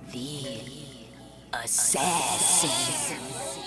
The Assassin.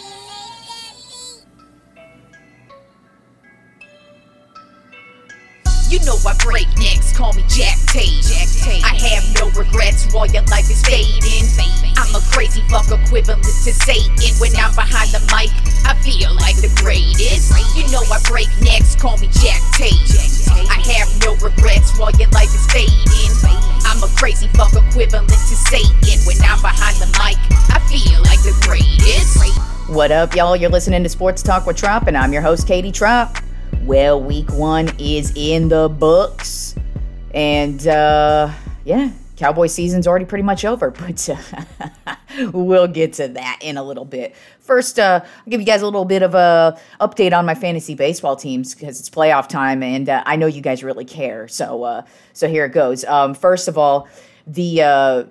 You know I break necks, call me Jack Tate. I have no regrets while your life is fading. I'm a crazy fuck equivalent to Satan. When I'm behind the mic, I feel like the greatest. You know I break necks, call me Jack Tate. I have no regrets while your life is fading. I'm a crazy fuck equivalent to Satan. When I'm behind the mic, I feel like the greatest. What up, y'all? You're listening to Sports Talk with Trop, and I'm your host, Katie Trop. Well, week one is in the books, and Cowboy season's already pretty much over, but we'll get to that in a little bit. First, I'll give you guys a little bit of a update on my fantasy baseball teams because it's playoff time, and I know you guys really care. So here it goes. First of all, the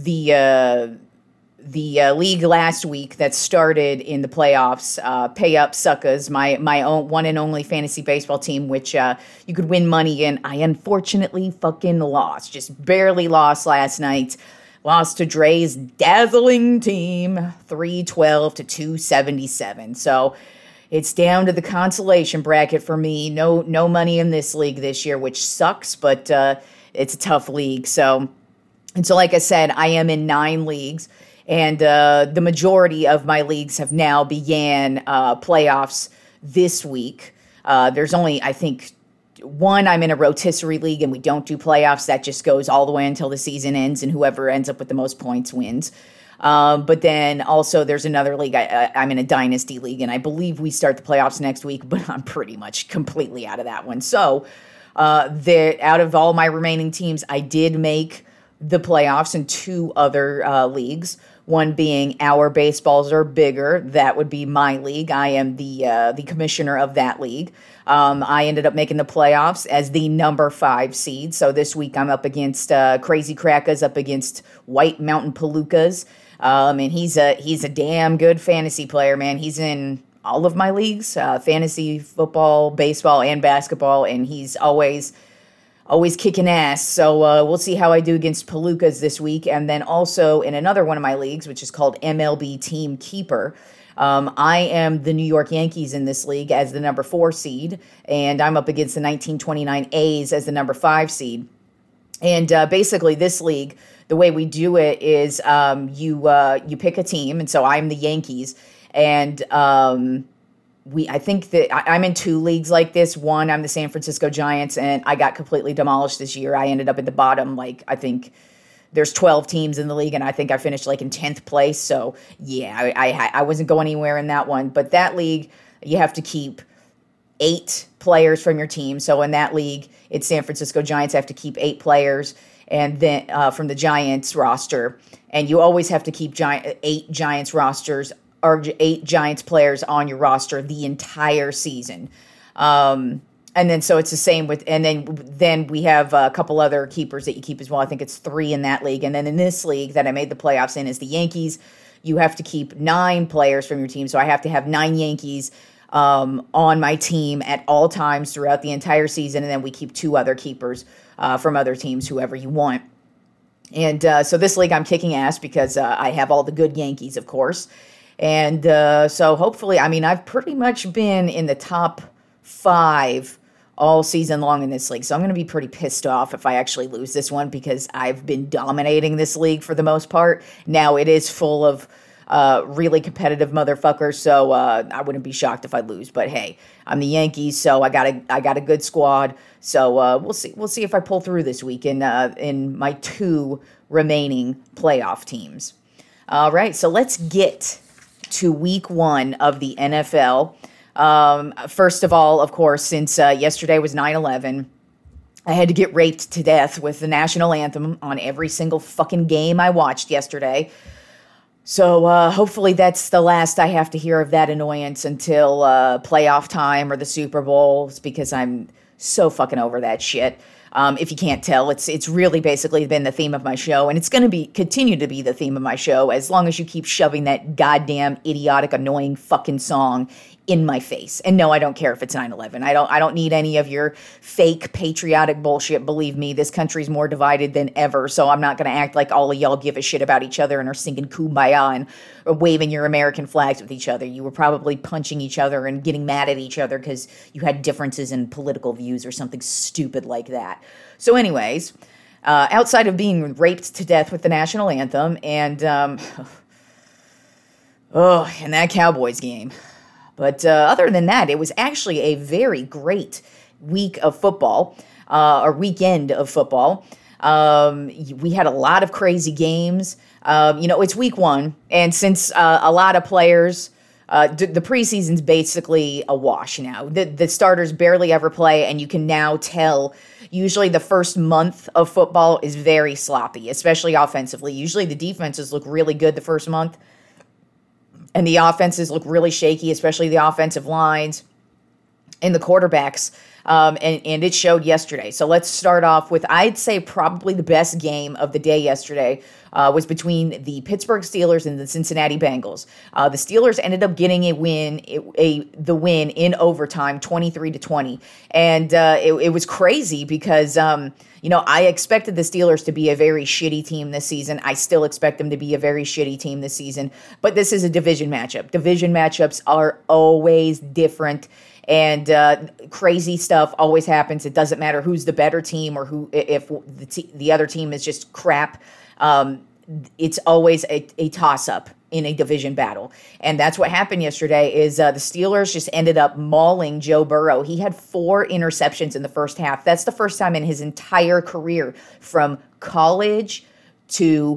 league last week that started in the playoffs, Pay Up Suckers, my own one and only fantasy baseball team, which you could win money in. I unfortunately fucking lost. Just barely lost last night. Lost to Dre's dazzling team, 312 to 277. So it's down to the consolation bracket for me. No money in this league this year, which sucks, but it's a tough league. So like I said, I am in 9 leagues. And the majority of my leagues have now began playoffs this week. There's only, I think, one. I'm in a rotisserie league, and we don't do playoffs. That just goes all the way until the season ends, and whoever ends up with the most points wins. But then also there's another league. I'm in a dynasty league, and I believe we start the playoffs next week, but I'm pretty much completely out of that one. So out of all my remaining teams, I did make the playoffs in 2 other leagues. One being Our Baseballs Are Bigger. That would be my league. I am the commissioner of that league. I ended up making the playoffs as the number 5 seed. So this week I'm up against Crazy Crackers, up against White Mountain Palookas. And he's a damn good fantasy player, man. He's in all of my leagues, fantasy, football, baseball, and basketball. And he's always kicking ass. So we'll see how I do against Palookas this week. And then also in another one of my leagues, which is called MLB Team Keeper, I am the New York Yankees in this league as the number 4 seed, and I'm up against the 1929 A's as the number 5 seed. And basically this league, the way we do it is you pick a team, and so I'm the Yankees, and I think that I'm in 2 leagues like this. One, I'm the San Francisco Giants, and I got completely demolished this year. I ended up at the bottom. I think there's 12 teams in the league, and I think I finished in 10th place. So yeah, I wasn't going anywhere in that one. But that league, you have to keep 8 players from your team. So in that league, it's San Francisco Giants have to keep 8 players, and then from the Giants roster, and you always have to keep 8 Giants rosters. Or 8 Giants players on your roster the entire season. And then so it's the same with, and then we have a couple other keepers that you keep as well. I think it's 3 in that league. And then in this league that I made the playoffs in is the Yankees. You have to keep 9 players from your team. So I have to have 9 Yankees on my team at all times throughout the entire season. And then we keep 2 other keepers from other teams, whoever you want. And so this league I'm kicking ass because I have all the good Yankees, of course. And so hopefully, I've pretty much been in the top 5 all season long in this league. So I'm going to be pretty pissed off if I actually lose this one because I've been dominating this league for the most part. Now it is full of really competitive motherfuckers, so I wouldn't be shocked if I lose. But hey, I'm the Yankees, so I got a good squad. So we'll see if I pull through this week in my 2 remaining playoff teams. All right, so let's get to week 1 of the NFL. First of all, of course, since yesterday was 9/11, I had to get raped to death with the national anthem on every single fucking game I watched yesterday. So hopefully that's the last I have to hear of that annoyance until playoff time or the Super Bowls, because I'm so fucking over that shit. If you can't tell, it's really basically been the theme of my show, and it's going to continue to be the theme of my show as long as you keep shoving that goddamn idiotic, annoying fucking song in my face. And no, I don't care if it's 9/11. I don't need any of your fake patriotic bullshit. Believe me, this country's more divided than ever. So I'm not going to act like all of y'all give a shit about each other and are singing Kumbaya and or waving your American flags with each other. You were probably punching each other and getting mad at each other because you had differences in political views or something stupid like that. So anyways, outside of being raped to death with the national anthem and and that Cowboys game. But other than that, it was actually a very great week of football, or weekend of football. We had a lot of crazy games. It's week one, and since a lot of players, the preseason's basically a wash now. The starters barely ever play, and you can now tell usually the first month of football is very sloppy, especially offensively. Usually the defenses look really good the first month, and the offenses look really shaky, especially the offensive lines and the quarterbacks. And it showed yesterday. So let's start off with, I'd say probably the best game of the day yesterday was between the Pittsburgh Steelers and the Cincinnati Bengals. The Steelers ended up getting the win in overtime, 23-20. And it was crazy because, I expected the Steelers to be a very shitty team this season. I still expect them to be a very shitty team this season. But this is a division matchup. Division matchups are always different. And crazy stuff always happens. It doesn't matter who's the better team or if the other team is just crap. It's always a toss-up in a division battle. And that's what happened yesterday is the Steelers just ended up mauling Joe Burrow. He had 4 interceptions in the first half. That's the first time in his entire career from college to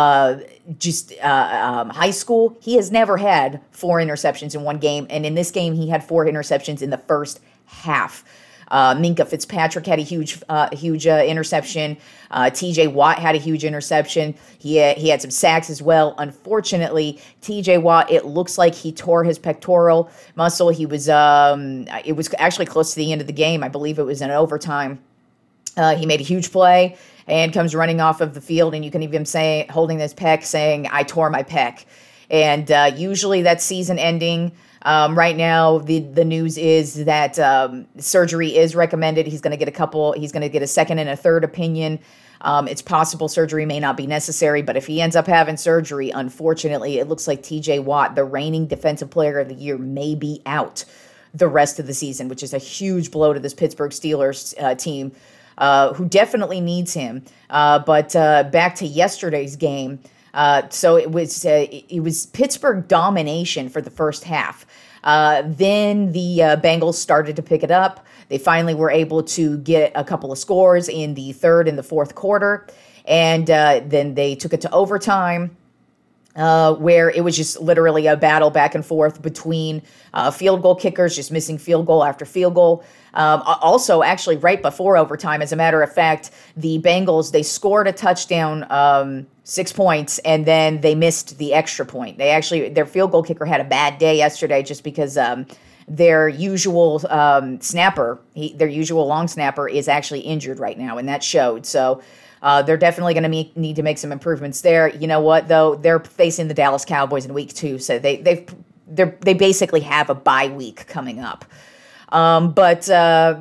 high school. He has never had 4 interceptions in one game. And in this game, he had 4 interceptions in the first half. Minkah Fitzpatrick had a huge interception. TJ Watt had a huge interception. He had some sacks as well. Unfortunately, TJ Watt, it looks like he tore his pectoral muscle. He was, it was actually close to the end of the game. I believe it was in overtime. He made a huge play and comes running off of the field, and you can even say, holding his pec, saying, "I tore my pec." And usually that's season ending. Right now, the news is that surgery is recommended. He's going to get a second and a third opinion. It's possible surgery may not be necessary, but if he ends up having surgery, unfortunately, it looks like TJ Watt, the reigning Defensive Player of the Year, may be out the rest of the season, which is a huge blow to this Pittsburgh Steelers team, who definitely needs him. But back to yesterday's game. So it was Pittsburgh domination for the first half. Then the Bengals started to pick it up. They finally were able to get a couple of scores in the third and the fourth quarter. And then they took it to overtime, where it was just literally a battle back and forth between field goal kickers, just missing field goal after field goal. Also, actually, right before overtime, as a matter of fact, the Bengals, they scored a touchdown, 6 points, and then they missed the extra point. Their field goal kicker had a bad day yesterday just because their usual their usual long snapper is actually injured right now, and that showed. So they're definitely going to need to make some improvements there. You know what, though? They're facing the Dallas Cowboys in week 2, so they basically have a bye week coming up. The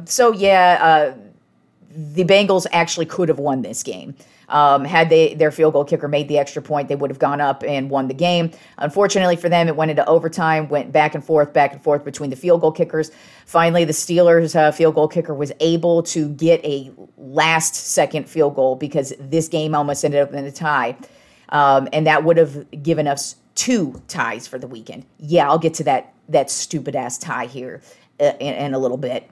Bengals actually could have won this game. Had their field goal kicker made the extra point, they would have gone up and won the game. Unfortunately for them, it went into overtime, went back and forth between the field goal kickers. Finally, the Steelers' field goal kicker was able to get a last-second field goal because this game almost ended up in a tie. And that would have given us 2 ties for the weekend. Yeah, I'll get to that stupid-ass tie here in a little bit.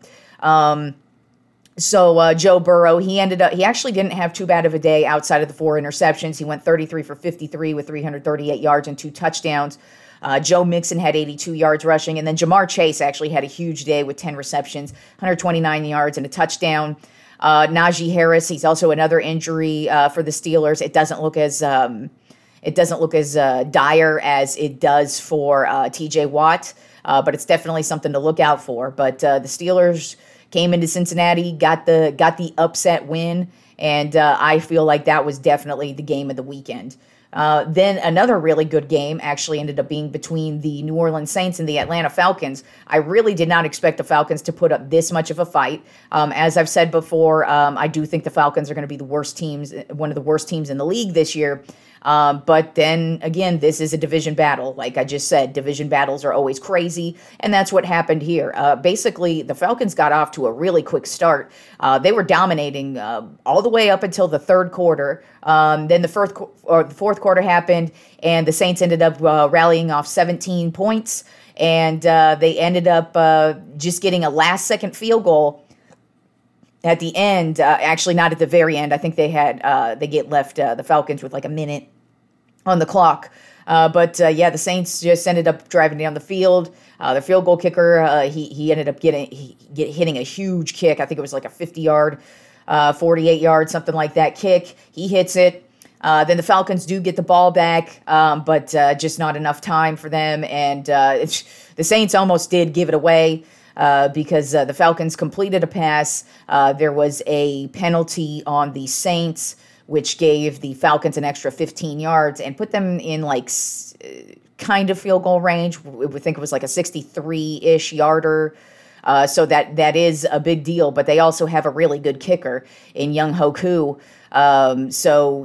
So Joe Burrow, he actually didn't have too bad of a day outside of the 4 interceptions. He went 33 for 53 with 338 yards and 2 touchdowns. Joe Mixon had 82 yards rushing. And then Jamar Chase actually had a huge day with 10 receptions, 129 yards and a touchdown. Najee Harris, he's also another injury for the Steelers. It doesn't look as dire as it does for TJ Watt, but it's definitely something to look out for. But the Steelers came into Cincinnati, got the upset win, and I feel like that was definitely the game of the weekend. Then another really good game actually ended up being between the New Orleans Saints and the Atlanta Falcons. I really did not expect the Falcons to put up this much of a fight. As I've said before, I do think the Falcons are going to be one of the worst teams in the league this year. But then again, this is a division battle. Like I just said, division battles are always crazy, and that's what happened here. Basically, the Falcons got off to a really quick start. They were dominating all the way up until the third quarter. Then the fourth quarter happened, and the Saints ended up rallying off 17 points, and they ended up just getting a last-second field goal at the end. Actually, not at the very end. I think they get left the Falcons with like a minute on the clock. But the Saints just ended up driving down the field. The field goal kicker, he ended up hitting a huge kick. I think it was like a 50-yard, 48-yard, something like that kick. He hits it. Then the Falcons do get the ball back, but just not enough time for them. And the Saints almost did give it away. Because the Falcons completed a pass. There was a penalty on the Saints, which gave the Falcons an extra 15 yards and put them in like kind of field goal range. We think it was like a 63-ish yarder. So that is a big deal. But they also have a really good kicker in Younghoe Koo. So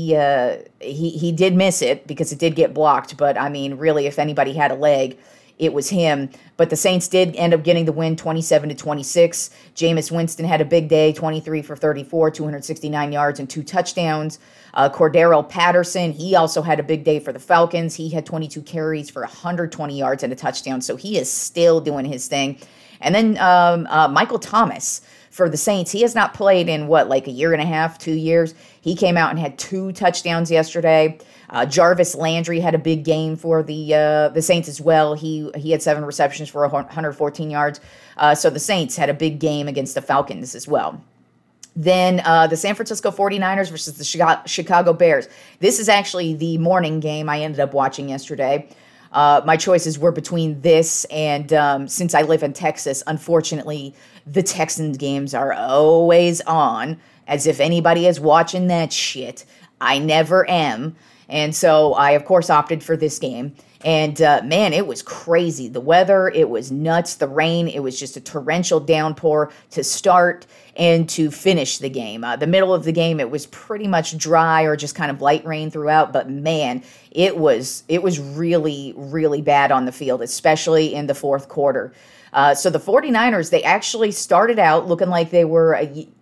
he did miss it because it did get blocked. But I mean, really, if anybody had a leg, it was him. But the Saints did end up getting the win 27-26. Jameis Winston had a big day, 23 for 34, 269 yards and 2 touchdowns. Cordero Patterson, he also had a big day for the Falcons. He had 22 carries for 120 yards and a touchdown. So he is still doing his thing. And then Michael Thomas for the Saints, he has not played in like a year and a half, 2 years. He came out and had 2 touchdowns yesterday. Jarvis Landry had a big game for the Saints as well. He had 7 receptions for 114 yards. So the Saints had a big game against the Falcons as well. Then the San Francisco 49ers versus the Chicago Bears. This is actually the morning game I ended up watching yesterday. My choices were between this and since I live in Texas, unfortunately, the Texans games are always on, as if anybody is watching that shit. I never am. And so I, of course, opted for this game. And, man, it was crazy. The weather, it was nuts. The rain, it was just a torrential downpour to start and to finish the game. The middle of the game, it was pretty much dry or just kind of light rain throughout. But, man, it was really, really bad on the field, especially in the fourth quarter. So the 49ers, they actually started out looking like they were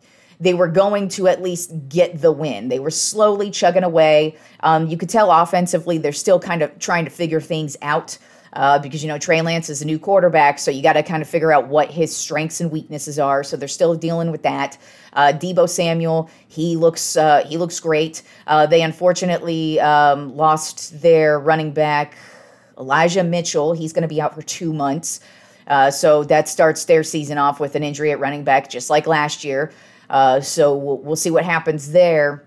going to at least get the win. They were slowly chugging away. You could tell offensively they're still kind of trying to figure things out because, Trey Lance is a new quarterback, so you got to kind of figure out what his strengths and weaknesses are. So they're still dealing with that. Deebo Samuel, he looks great. They unfortunately lost their running back, Elijah Mitchell. He's going to be out for 2 months. So that starts their season off with an injury at running back, just like last year. So we'll see what happens there.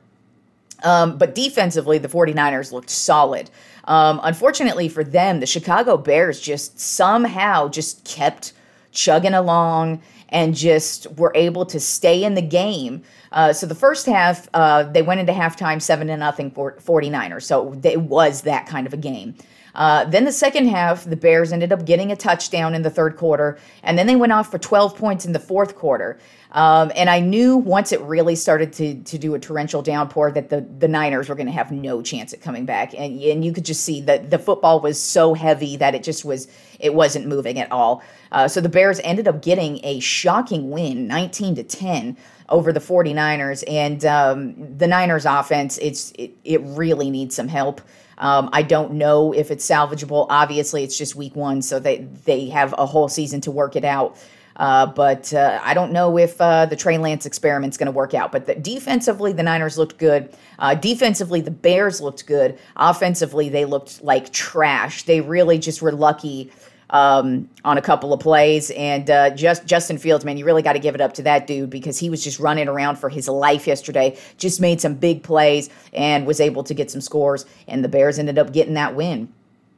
But defensively, the 49ers looked solid. Unfortunately for them, the Chicago Bears just somehow just kept chugging along and just were able to stay in the game. So the first half, they went into halftime 7-0 for 49ers. So it was that kind of a game. Then the second half, the Bears ended up getting a touchdown in the third quarter, and then they went off for 12 points in the fourth quarter. And I knew once it really started to do a torrential downpour that the Niners were going to have no chance at coming back. And you could just see that the football was so heavy that it wasn't moving at all. So the Bears ended up getting a shocking win, 19-10 over the 49ers. And the Niners offense, it really needs some help. I don't know if it's salvageable. Obviously, it's just week 1, so they have a whole season to work it out. But I don't know if the Trey Lance experiment's going to work out. But defensively, the Niners looked good. Defensively, the Bears looked good. Offensively, they looked like trash. They really just were lucky on a couple of plays. And Justin Fields, man, you really got to give it up to that dude because he was just running around for his life yesterday, just made some big plays and was able to get some scores. And the Bears ended up getting that win.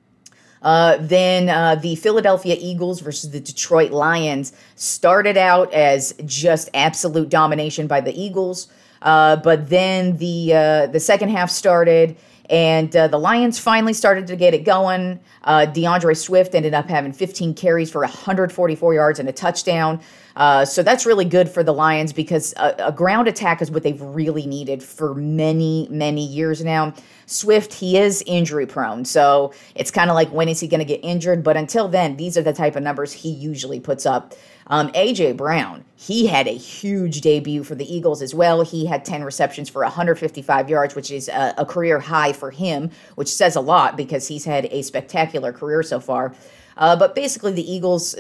Then the Philadelphia Eagles versus the Detroit Lions started out as just absolute domination by the Eagles. But then the second half started And the Lions finally started to get it going. DeAndre Swift ended up having 15 carries for 144 yards and a touchdown. So that's really good for the Lions because a ground attack is what they've really needed for many, many years now. Swift, he is injury prone. So it's kind of like, when is he going to get injured? But until then, these are the type of numbers he usually puts up. A.J. Brown, he had a huge debut for the Eagles as well. He had 10 receptions for 155 yards, which is a career high for him, which says a lot because he's had a spectacular career so far. But basically, the Eagles,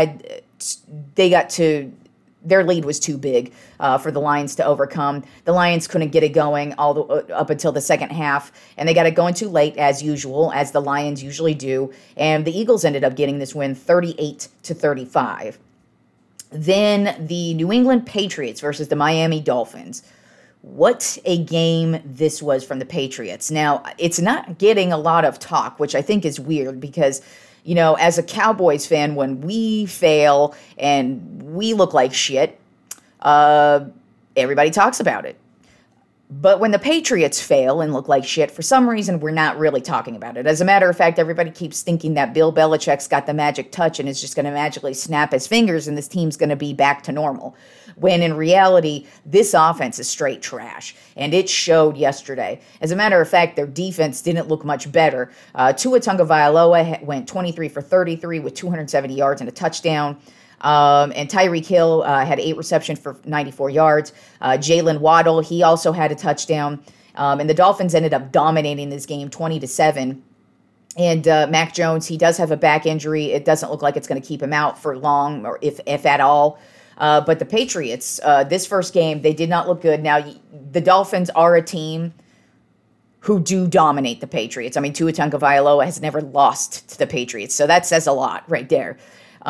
their lead was too big for the Lions to overcome. The Lions couldn't get it going up until the second half, and they got it going too late, as usual, as the Lions usually do. And the Eagles ended up getting this win 38-35. Then the New England Patriots versus the Miami Dolphins. What a game this was from the Patriots. Now, it's not getting a lot of talk, which I think is weird because, you know, as a Cowboys fan, when we fail and we look like shit, everybody talks about it. But when the Patriots fail and look like shit, for some reason, we're not really talking about it. As a matter of fact, everybody keeps thinking that Bill Belichick's got the magic touch and is just going to magically snap his fingers and this team's going to be back to normal. When in reality, this offense is straight trash. And it showed yesterday. As a matter of fact, their defense didn't look much better. Tua Tagovailoa went 23 for 33 with 270 yards and a touchdown. And Tyreek Hill had 8 receptions for 94 yards. Jalen Waddle, he also had a touchdown. And the Dolphins ended up dominating this game 20-7. And Mac Jones, he does have a back injury. It doesn't look like it's going to keep him out for long, or if at all. But the Patriots, this first game, they did not look good. Now, the Dolphins are a team who do dominate the Patriots. I mean, Tua Tagovailoa has never lost to the Patriots, so that says a lot right there.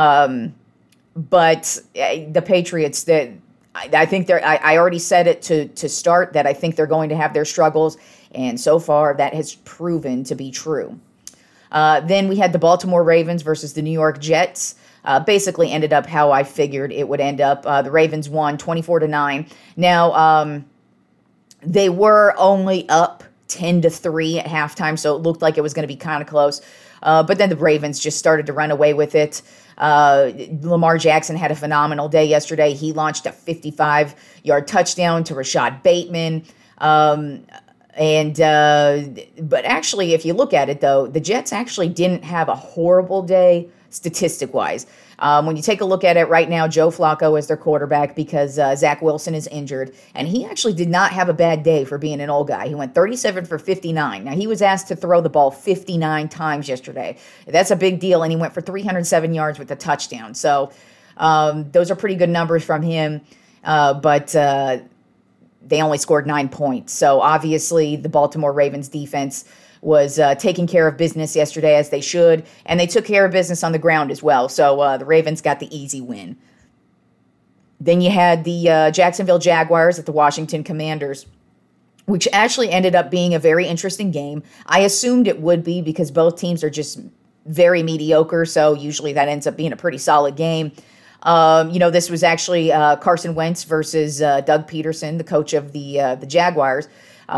But the Patriots, I think I already said it to start that I think they're going to have their struggles, and so far that has proven to be true. Then we had the Baltimore Ravens versus the New York Jets. Basically ended up how I figured it would end up. The Ravens won 24-9. Now, they were only up 10-3 at halftime, so it looked like it was going to be kind of close. But then the Ravens just started to run away with it. Lamar Jackson had a phenomenal day yesterday. He launched a 55-yard touchdown to Rashad Bateman. But actually, if you look at it, though, the Jets actually didn't have a horrible day statistic-wise. When you take a look at it right now, Joe Flacco is their quarterback because Zach Wilson is injured, and he actually did not have a bad day for being an old guy. He went 37 for 59. Now, he was asked to throw the ball 59 times yesterday. That's a big deal, and he went for 307 yards with a touchdown. So those are pretty good numbers from him, but they only scored 9 points. So obviously, the Baltimore Ravens defense was taking care of business yesterday, as they should, and they took care of business on the ground as well. So the Ravens got the easy win. Then you had the Jacksonville Jaguars at the Washington Commanders, which actually ended up being a very interesting game. I assumed it would be because both teams are just very mediocre, so usually that ends up being a pretty solid game. This was actually Carson Wentz versus Doug Peterson, the coach of the Jaguars.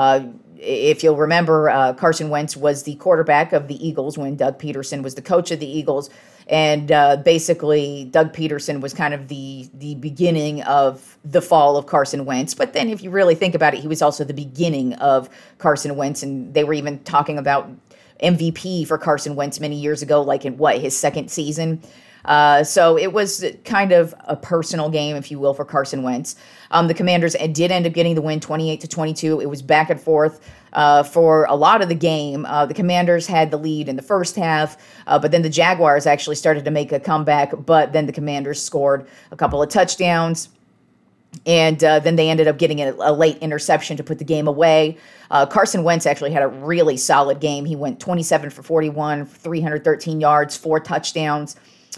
If you'll remember, Carson Wentz was the quarterback of the Eagles when Doug Peterson was the coach of the Eagles. And basically, Doug Peterson was kind of the beginning of the fall of Carson Wentz. But then if you really think about it, he was also the beginning of Carson Wentz. And they were even talking about MVP for Carson Wentz many years ago, like in his second season. So it was kind of a personal game, if you will, for Carson Wentz. The Commanders did end up getting the win 28-22. It was back and forth for a lot of the game. The Commanders had the lead in the first half, but then the Jaguars actually started to make a comeback, but then the Commanders scored a couple of touchdowns. And then they ended up getting a late interception to put the game away. Carson Wentz actually had a really solid game. He went 27 for 41, 313 yards, 4 touchdowns.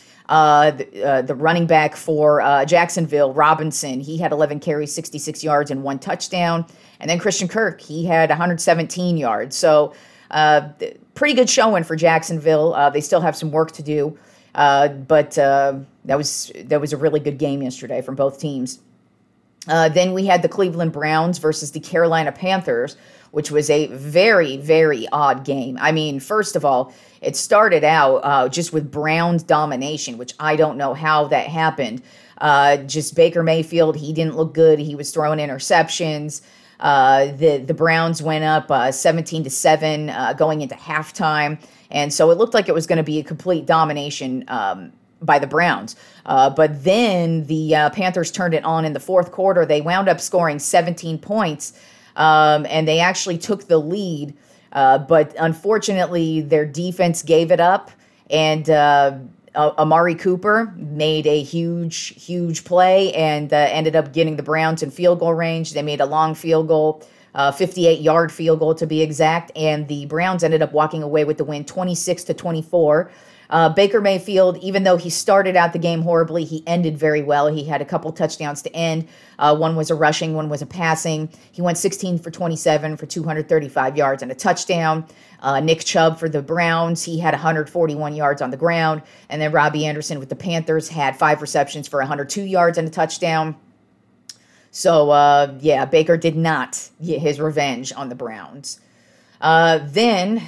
The running back for Jacksonville, Robinson, he had 11 carries, 66 yards, and 1 touchdown. And then Christian Kirk, he had 117 yards. So pretty good showing for Jacksonville. They still have some work to do, but that was a really good game yesterday from both teams. Then we had the Cleveland Browns versus the Carolina Panthers, which was a very, very odd game. I mean, first of all, it started out just with Browns domination, which I don't know how that happened. Just Baker Mayfield, he didn't look good. He was throwing interceptions. The Browns went up 17-7 going into halftime. And so it looked like it was going to be a complete domination by the Browns. But then the Panthers turned it on in the fourth quarter. They wound up scoring 17 points, and they actually took the lead. But unfortunately, their defense gave it up, and Amari Cooper made a huge play and ended up getting the Browns in field goal range. They made a long field goal, 58-yard field goal to be exact, and the Browns ended up walking away with the win 26-24. Baker Mayfield, even though he started out the game horribly, he ended very well. He had a couple touchdowns to end. One was a rushing, one was a passing. He went 16 for 27 for 235 yards and a touchdown. Nick Chubb for the Browns, he had 141 yards on the ground. And then Robbie Anderson with the Panthers had 5 receptions for 102 yards and a touchdown. So, Baker did not get his revenge on the Browns. Then,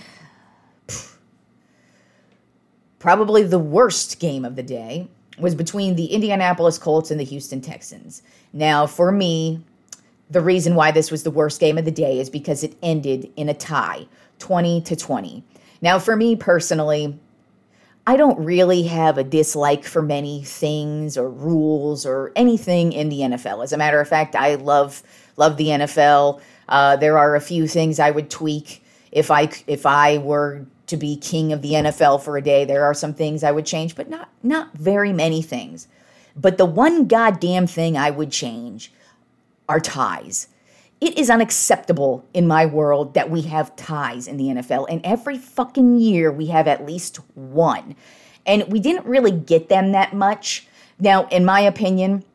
probably the worst game of the day was between the Indianapolis Colts and the Houston Texans. Now, for me, the reason why this was the worst game of the day is because it ended in a tie, 20-20. Now, for me personally, I don't really have a dislike for many things or rules or anything in the NFL. As a matter of fact, I love the NFL. There are a few things I would tweak if I were to be king of the NFL for a day. There are some things I would change, but not very many things. But the one goddamn thing I would change are ties. It is unacceptable in my world that we have ties in the NFL, and every fucking year we have at least one. And we didn't really get them that much. Now, in my opinion,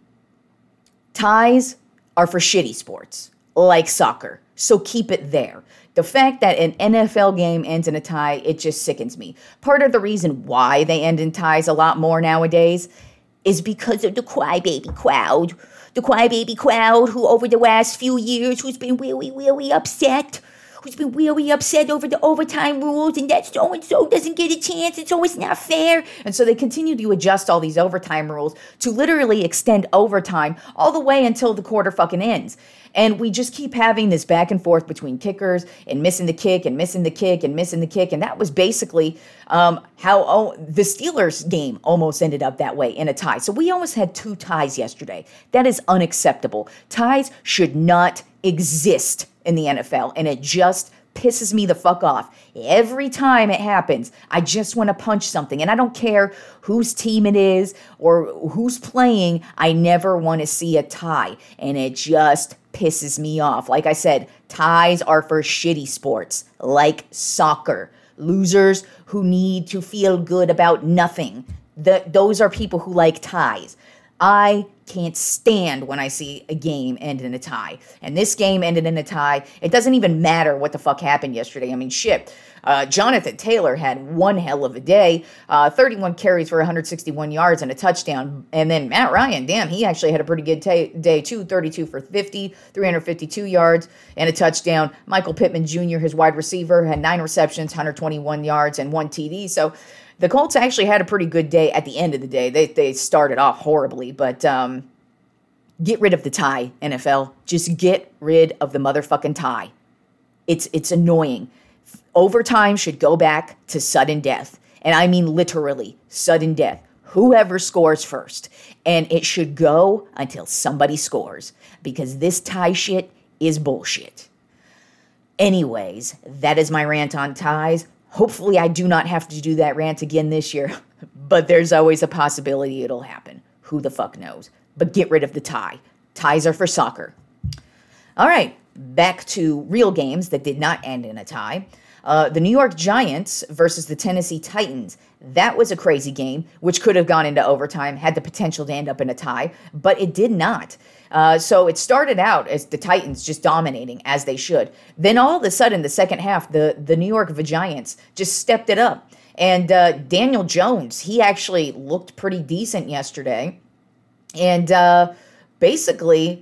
ties are for shitty sports, like soccer. So keep it there. The fact that an NFL game ends in a tie, it just sickens me. Part of the reason why they end in ties a lot more nowadays is because of the crybaby crowd. The crybaby crowd who over the last few years who's been really upset. Who's been really upset over the overtime rules and that so-and-so doesn't get a chance and so it's not fair. And so they continue to adjust all these overtime rules to literally extend overtime all the way until the quarter fucking ends. And we just keep having this back and forth between kickers and missing the kick and missing the kick and missing the kick. And that was basically how the Steelers game almost ended up that way in a tie. So we almost had 2 ties yesterday. That is unacceptable. Ties should not exist in the NFL, and it just pisses me the fuck off. Every time it happens, I just want to punch something, and I don't care whose team it is or who's playing. I never want to see a tie, and it just pisses me off. Like I said, ties are for shitty sports, like soccer. Losers who need to feel good about nothing. Those are people who like ties. I can't stand when I see a game end in a tie. And this game ended in a tie. It doesn't even matter what the fuck happened yesterday. I mean, shit. Jonathan Taylor had one hell of a day. 31 carries for 161 yards and a touchdown. And then Matt Ryan, damn, he actually had a pretty good day too. 32 for 50, 352 yards and a touchdown. Michael Pittman Jr., his wide receiver, had 9 receptions, 121 yards and 1 TD. So the Colts actually had a pretty good day at the end of the day. They started off horribly, but get rid of the tie, NFL. Just get rid of the motherfucking tie. It's annoying. Overtime should go back to sudden death. And I mean literally sudden death. Whoever scores first. And it should go until somebody scores. Because this tie shit is bullshit. Anyways, that is my rant on ties. Hopefully I do not have to do that rant again this year. But there's always a possibility it'll happen. Who the fuck knows? But get rid of the tie. Ties are for soccer. All right, back to real games that did not end in a tie. The New York Giants versus the Tennessee Titans. That was a crazy game, which could have gone into overtime, had the potential to end up in a tie, but it did not. So it started out as the Titans just dominating, as they should. Then all of a sudden, the second half, the New York Giants just stepped it up. And Daniel Jones, he actually looked pretty decent yesterday. And basically,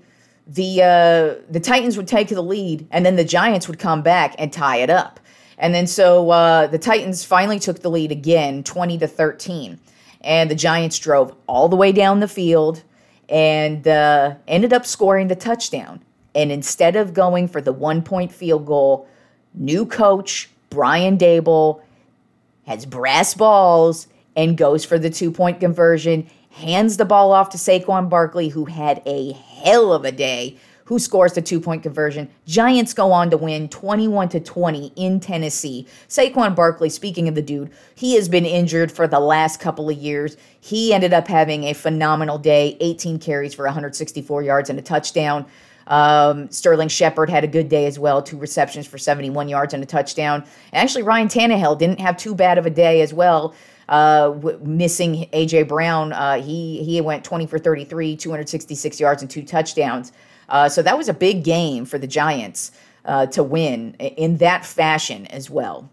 the Titans would take the lead, and then the Giants would come back and tie it up. And then so the Titans finally took the lead again, 20-13. And the Giants drove all the way down the field and ended up scoring the touchdown. And instead of going for the 1-point field goal, new coach Brian Daboll has brass balls and goes for the 2-point conversion, hands the ball off to Saquon Barkley, who had a hell of a day, who scores the 2-point conversion. Giants go on to win 21-20 in Tennessee. Saquon Barkley, speaking of the dude, he has been injured for the last couple of years. He ended up having a phenomenal day, 18 carries for 164 yards and a touchdown. Sterling Shepard had a good day as well, 2 receptions for 71 yards and a touchdown. And actually, Ryan Tannehill didn't have too bad of a day as well. Missing A.J. Brown, he went 20 for 33, 266 yards and 2 touchdowns. So that was a big game for the Giants to win in that fashion as well.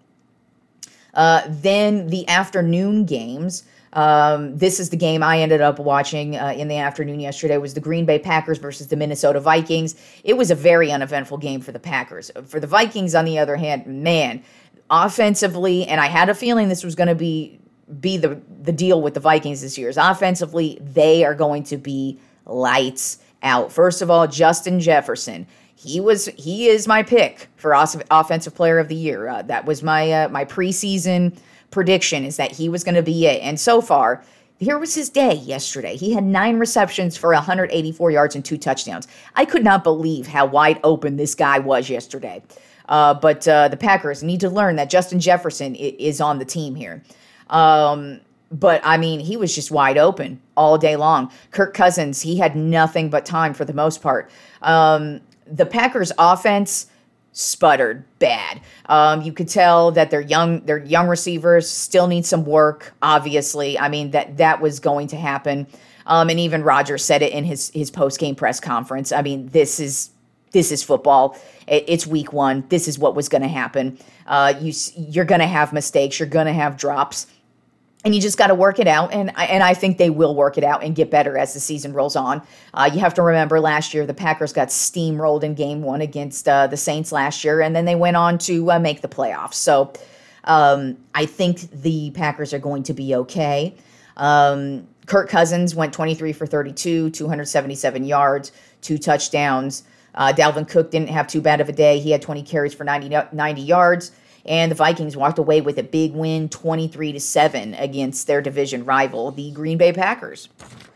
Then the afternoon games. This is the game I ended up watching in the afternoon yesterday, was the Green Bay Packers versus the Minnesota Vikings. It was a very uneventful game for the Packers. For the Vikings, on the other hand, man, offensively, and I had a feeling this was going to be the deal with the Vikings this year, is offensively, they are going to be lights out. First of all, Justin Jefferson. He is my pick for Offensive Player of the Year. That was my preseason prediction, is that he was going to be it. And so far, here was his day yesterday. He had 9 receptions for 184 yards and 2 touchdowns. I could not believe how wide open this guy was yesterday. But the Packers need to learn that Justin Jefferson is on the team here. But, I mean, he was just wide open all day long. Kirk Cousins, he had nothing but time for the most part. The Packers' offense sputtered bad. You could tell that their young receivers still need some work, obviously. I mean, that was going to happen. And even Rodgers said it in his post-game press conference. I mean, this is football. It's week 1. This is what was going to happen. You're going to have mistakes. You're going to have drops. And you just got to work it out, and I think they will work it out and get better as the season rolls on. You have to remember last year the Packers got steamrolled in Game 1 against the Saints last year, and then they went on to make the playoffs. So I think the Packers are going to be okay. Kirk Cousins went 23 for 32, 277 yards, 2 touchdowns. Dalvin Cook didn't have too bad of a day. He had 20 carries for 90 yards. And the Vikings walked away with a big win, 23-7 against their division rival, the Green Bay Packers.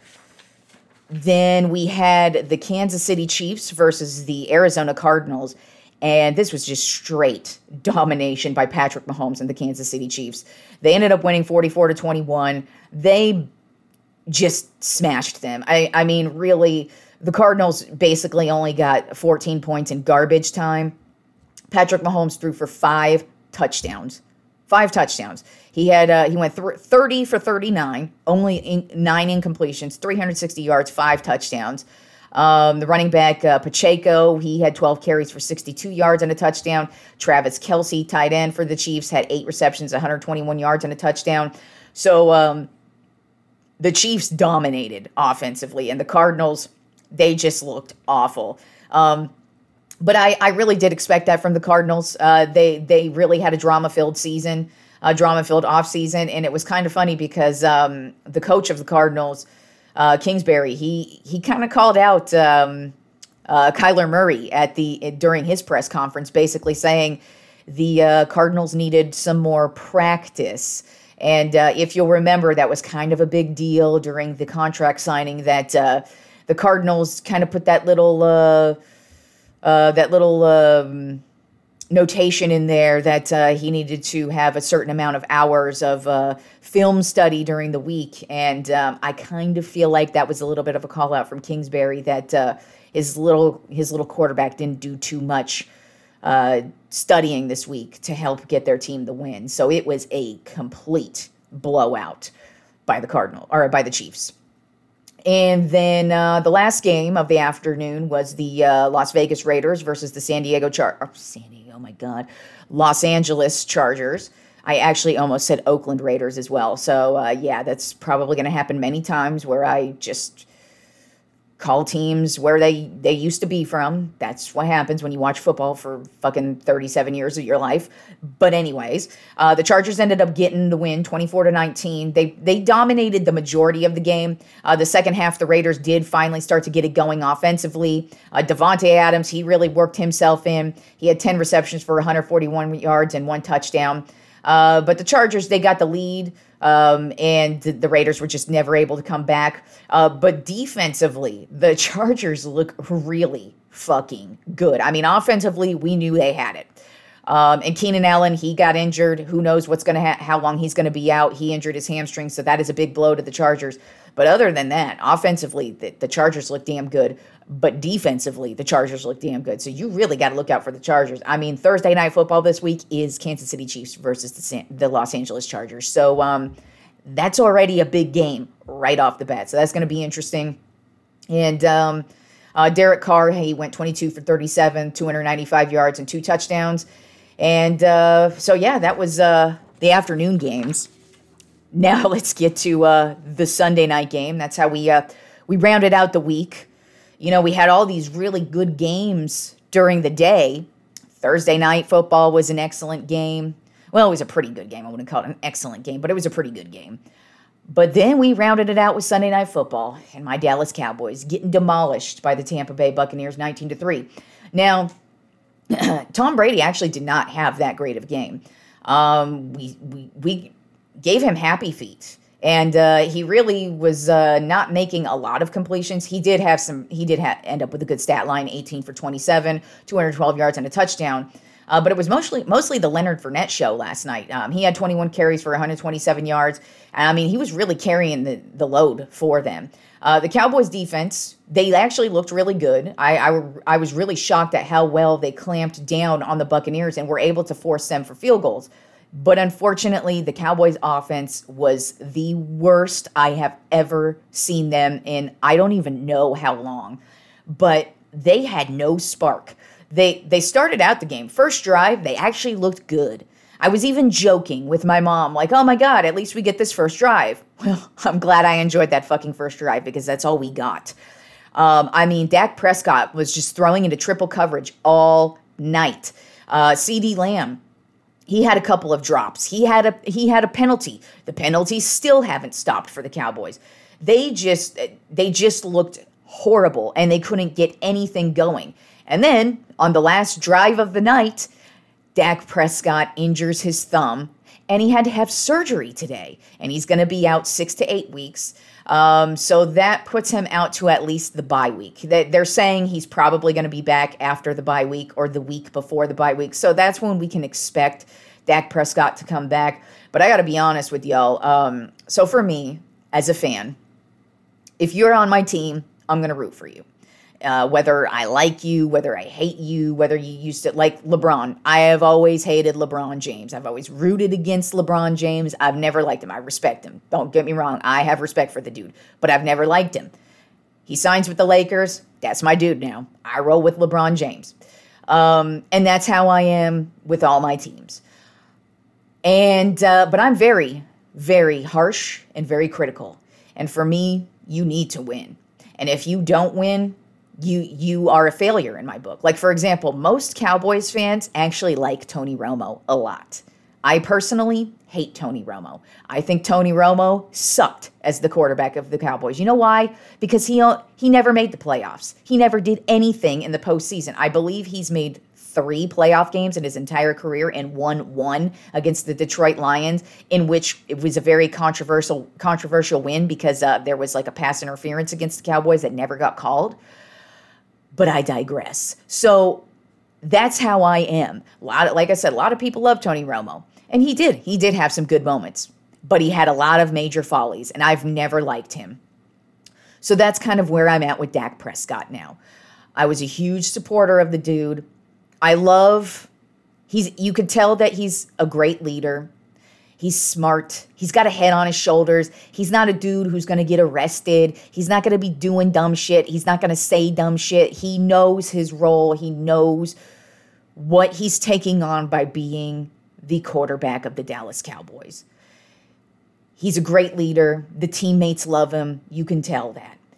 Then we had the Kansas City Chiefs versus the Arizona Cardinals. And this was just straight domination by Patrick Mahomes and the Kansas City Chiefs. They ended up winning 44-21. They just smashed them. I mean, really, the Cardinals basically only got 14 points in garbage time. Patrick Mahomes threw for 5 touchdowns. 5 touchdowns. He went 30 for 39, only 9 incompletions, 360 yards, 5 touchdowns. The running back, Pacheco, he had 12 carries for 62 yards and a touchdown. Travis Kelce, tight end for the Chiefs, had 8 receptions, 121 yards and a touchdown. So the Chiefs dominated offensively, and the Cardinals, they just looked awful. But I really did expect that from the Cardinals. They really had a drama-filled season, a drama-filled offseason, and it was kind of funny because the coach of the Cardinals, Kingsbury, he kind of called out Kyler Murray during his press conference, basically saying the Cardinals needed some more practice. And if you'll remember, that was kind of a big deal during the contract signing, that the Cardinals kind of put that little notation in there that he needed to have a certain amount of hours of film study during the week. And I kind of feel like that was a little bit of a call out from Kingsbury, that his little quarterback didn't do too much studying this week to help get their team the win. So it was a complete blowout by the Chiefs. And then the last game of the afternoon was the Las Vegas Raiders versus the Los Angeles Chargers. I actually almost said Oakland Raiders as well. So, yeah, that's probably going to happen many times, where I just call teams where they used to be from. That's what happens when you watch football for fucking 37 years of your life. But anyways, the Chargers ended up getting the win 24-19. They dominated the majority of the game. The second half, the Raiders did finally start to get it going offensively. Davante Adams, he really worked himself in. He had 10 receptions for 141 yards and 1 touchdown. But the Chargers, they got the lead. And the Raiders were just never able to come back. But defensively, the Chargers look really fucking good. I mean, offensively, we knew they had it. And Keenan Allen, he got injured. Who knows what's going to how long he's going to be out. He injured his hamstring, so that is a big blow to the Chargers. But other than that, offensively, the Chargers look damn good. But defensively, the Chargers look damn good. So you really got to look out for the Chargers. I mean, Thursday Night Football this week is Kansas City Chiefs versus the Los Angeles Chargers. So that's already a big game right off the bat. So that's going to be interesting. And Derek Carr, he went 22 for 37, 295 yards and 2 touchdowns. And so, yeah, that was the afternoon games. Now let's get to the Sunday night game. That's how we rounded out the week. You know, we had all these really good games during the day. Thursday Night Football was an excellent game. Well, it was a pretty good game. I wouldn't call it an excellent game, but it was a pretty good game. But then we rounded it out with Sunday Night Football and my Dallas Cowboys getting demolished by the Tampa Bay Buccaneers 19-3. Now, Tom Brady actually did not have that great of a game. We gave him happy feet. And he really was not making a lot of completions. He did end up with a good stat line, 18 for 27, 212 yards and a touchdown. But it was mostly the Leonard Fournette show last night. He had 21 carries for 127 yards. And I mean, he was really carrying the load for them. The Cowboys defense, they actually looked really good. I was really shocked at how well they clamped down on the Buccaneers and were able to force them for field goals. But unfortunately, the Cowboys offense was the worst I have ever seen them in I don't even know how long. But they had no spark. They started out the game. First drive, they actually looked good. I was even joking with my mom, like, oh my God, at least we get this first drive. Well, I'm glad I enjoyed that fucking first drive because that's all we got. I mean, Dak Prescott was just throwing into triple coverage all night. CeeDee Lamb, he had a couple of drops. He had a penalty. The penalties still haven't stopped for the Cowboys. They just looked horrible, and they couldn't get anything going. And then, on the last drive of the night, Dak Prescott injures his thumb, and he had to have surgery today. And he's going to be out 6 to 8 weeks. So that puts him out to at least the bye week. They're saying he's probably going to be back after the bye week or the week before the bye week. So that's when we can expect Dak Prescott to come back. But I got to be honest with y'all. So for me, as a fan, if you're on my team, I'm going to root for you. Whether I like you, whether I hate you, whether you used to like LeBron. I have always hated LeBron James. I've always rooted against LeBron James. I've never liked him. I respect him. Don't get me wrong. I have respect for the dude, but I've never liked him. He signs with the Lakers. That's my dude now. I roll with LeBron James. And that's how I am with all my teams. And but I'm very, very harsh and very critical. And for me, you need to win. And if you don't win, you are a failure in my book. Like, for example, most Cowboys fans actually like Tony Romo a lot. I personally hate Tony Romo. I think Tony Romo sucked as the quarterback of the Cowboys. You know why? Because he never made the playoffs. He never did anything in the postseason. I believe he's made 3 playoff games in his entire career and won 1 against the Detroit Lions, in which it was a very controversial win because there was like a pass interference against the Cowboys that never got called. But I digress. So that's how I am. Like I said, a lot of people love Tony Romo. And he did have some good moments. But he had a lot of major follies, and I've never liked him. So that's kind of where I'm at with Dak Prescott now. I was a huge supporter of the dude. You could tell that he's a great leader. He's smart. He's got a head on his shoulders. He's not a dude who's going to get arrested. He's not going to be doing dumb shit. He's not going to say dumb shit. He knows his role. He knows what he's taking on by being the quarterback of the Dallas Cowboys. He's a great leader. The teammates love him. You can tell that.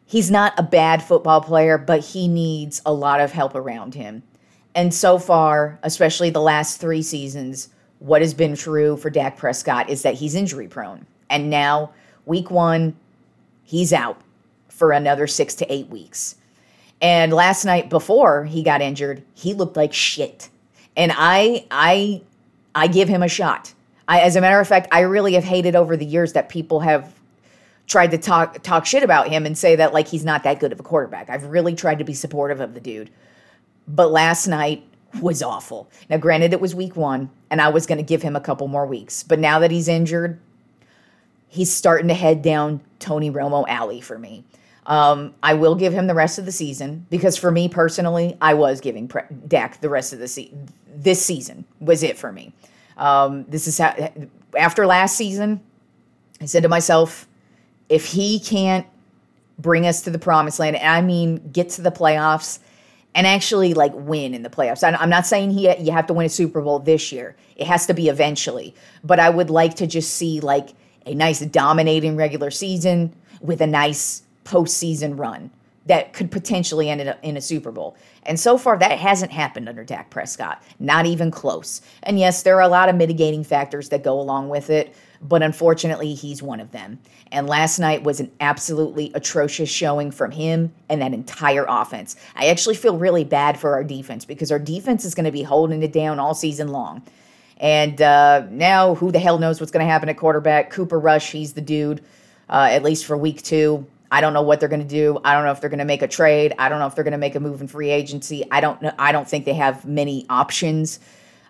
he's not a bad football player, but he needs a lot of help around him. And so far, especially the last 3 seasons, what has been true for Dak Prescott is that he's injury prone. And now, week 1, he's out for another 6 to 8 weeks. And last night before he got injured, he looked like shit. And I give him a shot. As a matter of fact, I really have hated over the years that people have tried to talk shit about him and say that like he's not that good of a quarterback. I've really tried to be supportive of the dude. But last night was awful. Now, granted, it was week 1, and I was going to give him a couple more weeks. But now that he's injured, he's starting to head down Tony Romo alley for me. I will give him the rest of the season because for me personally, I was giving Dak the rest of the season. This season was it for me. This is how, after last season, I said to myself, if he can't bring us to the promised land, and I mean get to the playoffs and actually like win in the playoffs. I'm not saying you have to win a Super Bowl this year. It has to be eventually. But I would like to just see like a nice dominating regular season with a nice postseason run that could potentially end up in a Super Bowl. And so far, that hasn't happened under Dak Prescott. Not even close. And yes, there are a lot of mitigating factors that go along with it, but unfortunately, he's one of them. And last night was an absolutely atrocious showing from him and that entire offense. I actually feel really bad for our defense because our defense is going to be holding it down all season long. And now, who the hell knows what's going to happen at quarterback? Cooper Rush, he's the dude, at least for week 2. I don't know what they're going to do. I don't know if they're going to make a trade. I don't know if they're going to make a move in free agency. I don't know. I don't think they have many options.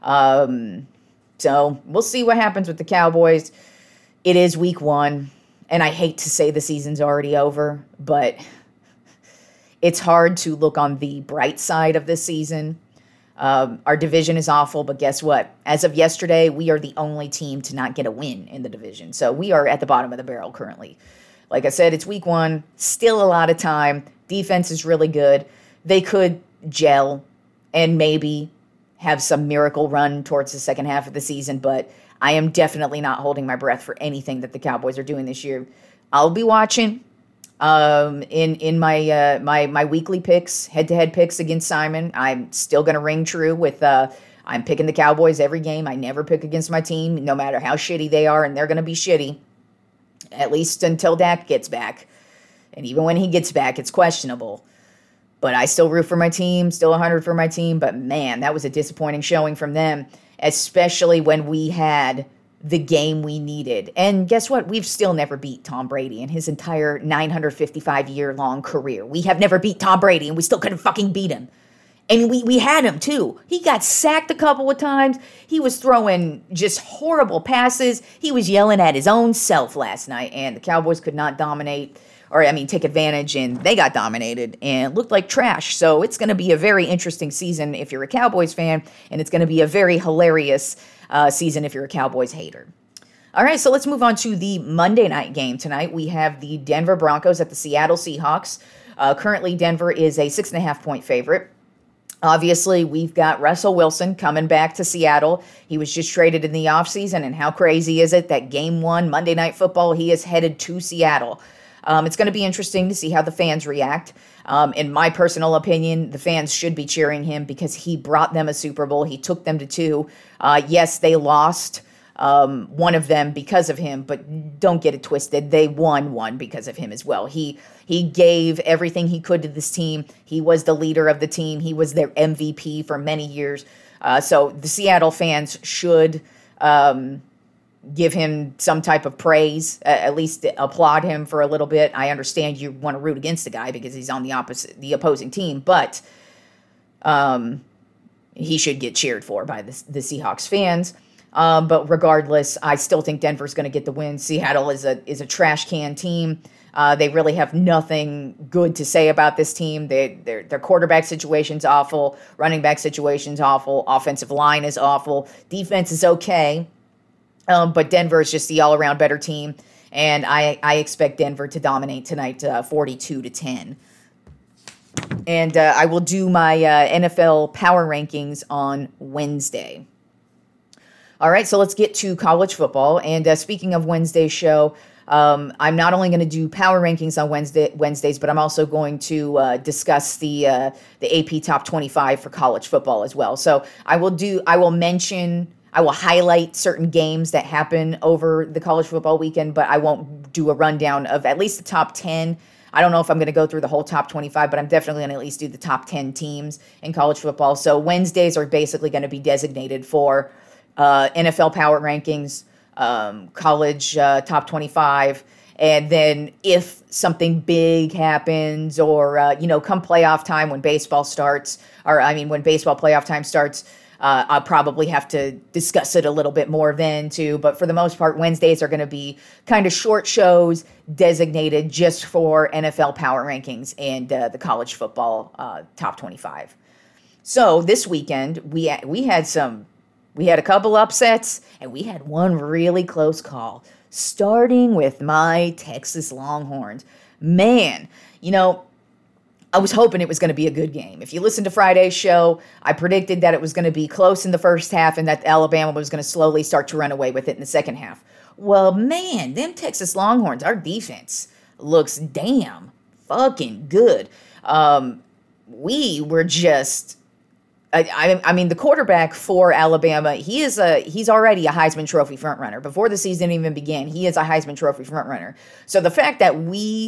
So we'll see what happens with the Cowboys. It is week 1, and I hate to say the season's already over, but it's hard to look on the bright side of this season. Our division is awful, but guess what? As of yesterday, we are the only team to not get a win in the division. So we are at the bottom of the barrel currently. Like I said, it's week 1, still a lot of time. Defense is really good. They could gel and maybe have some miracle run towards the second half of the season, but I am definitely not holding my breath for anything that the Cowboys are doing this year. I'll be watching in my my weekly picks, head-to-head picks against Simon. I'm still going to ring true with I'm picking the Cowboys every game. I never pick against my team, no matter how shitty they are, and they're going to be shitty. At least until Dak gets back. And even when he gets back, it's questionable. But I still root for my team, still 100 for my team. But man, that was a disappointing showing from them, especially when we had the game we needed. And guess what? We've still never beat Tom Brady in his entire 955-year-long career. We have never beat Tom Brady, and we still couldn't fucking beat him. And we had him, too. He got sacked a couple of times. He was throwing just horrible passes. He was yelling at his own self last night, and the Cowboys could not take advantage, and they got dominated and looked like trash. So it's going to be a very interesting season if you're a Cowboys fan, and it's going to be a very hilarious season if you're a Cowboys hater. All right, so let's move on to the Monday night game tonight. We have the Denver Broncos at the Seattle Seahawks. Currently, Denver is a 6.5-point favorite. Obviously, we've got Russell Wilson coming back to Seattle. He was just traded in the offseason, and how crazy is it that Game 1, Monday Night Football, he is headed to Seattle. It's going to be interesting to see how the fans react. In my personal opinion, the fans should be cheering him because he brought them a Super Bowl. He took them to 2. Yes, they lost one of them because of him, but don't get it twisted. They won one because of him as well. He gave everything he could to this team. He was the leader of the team. He was their MVP for many years. So the Seattle fans should give him some type of praise, at least applaud him for a little bit. I understand you want to root against the guy because he's on the opposing team, but he should get cheered for by the Seahawks fans. But regardless, I still think Denver's going to get the win. Seattle is a trash can team. They really have nothing good to say about this team. Their quarterback situation's awful. Running back situation's awful. Offensive line is awful. Defense is okay. But Denver is just the all-around better team. And I expect Denver to dominate tonight 42-10. And I will do my NFL power rankings on Wednesday. All right, so let's get to college football. And speaking of Wednesday's show, I'm not only going to do power rankings on Wednesdays, but I'm also going to discuss the AP Top 25 for college football as well. So I will highlight certain games that happen over the college football weekend, but I won't do a rundown of at least the top 10. I don't know if I'm going to go through the whole top 25, but I'm definitely going to at least do the top 10 teams in college football. So Wednesdays are basically going to be designated for NFL power rankings, college top 25, and then if something big happens or, come playoff time when baseball starts, when baseball playoff time starts, I'll probably have to discuss it a little bit more then too. But for the most part, Wednesdays are going to be kind of short shows designated just for NFL power rankings and the college football top 25. So this weekend we had a couple upsets and we had one really close call, starting with my Texas Longhorns. Man, I was hoping it was going to be a good game. If you listen to Friday's show, I predicted that it was going to be close in the first half and that Alabama was going to slowly start to run away with it in the second half. Well, man, them Texas Longhorns, our defense looks damn fucking good. We were just, the quarterback for Alabama, he's already a Heisman Trophy frontrunner. Before the season even began, he is a Heisman Trophy frontrunner. So the fact that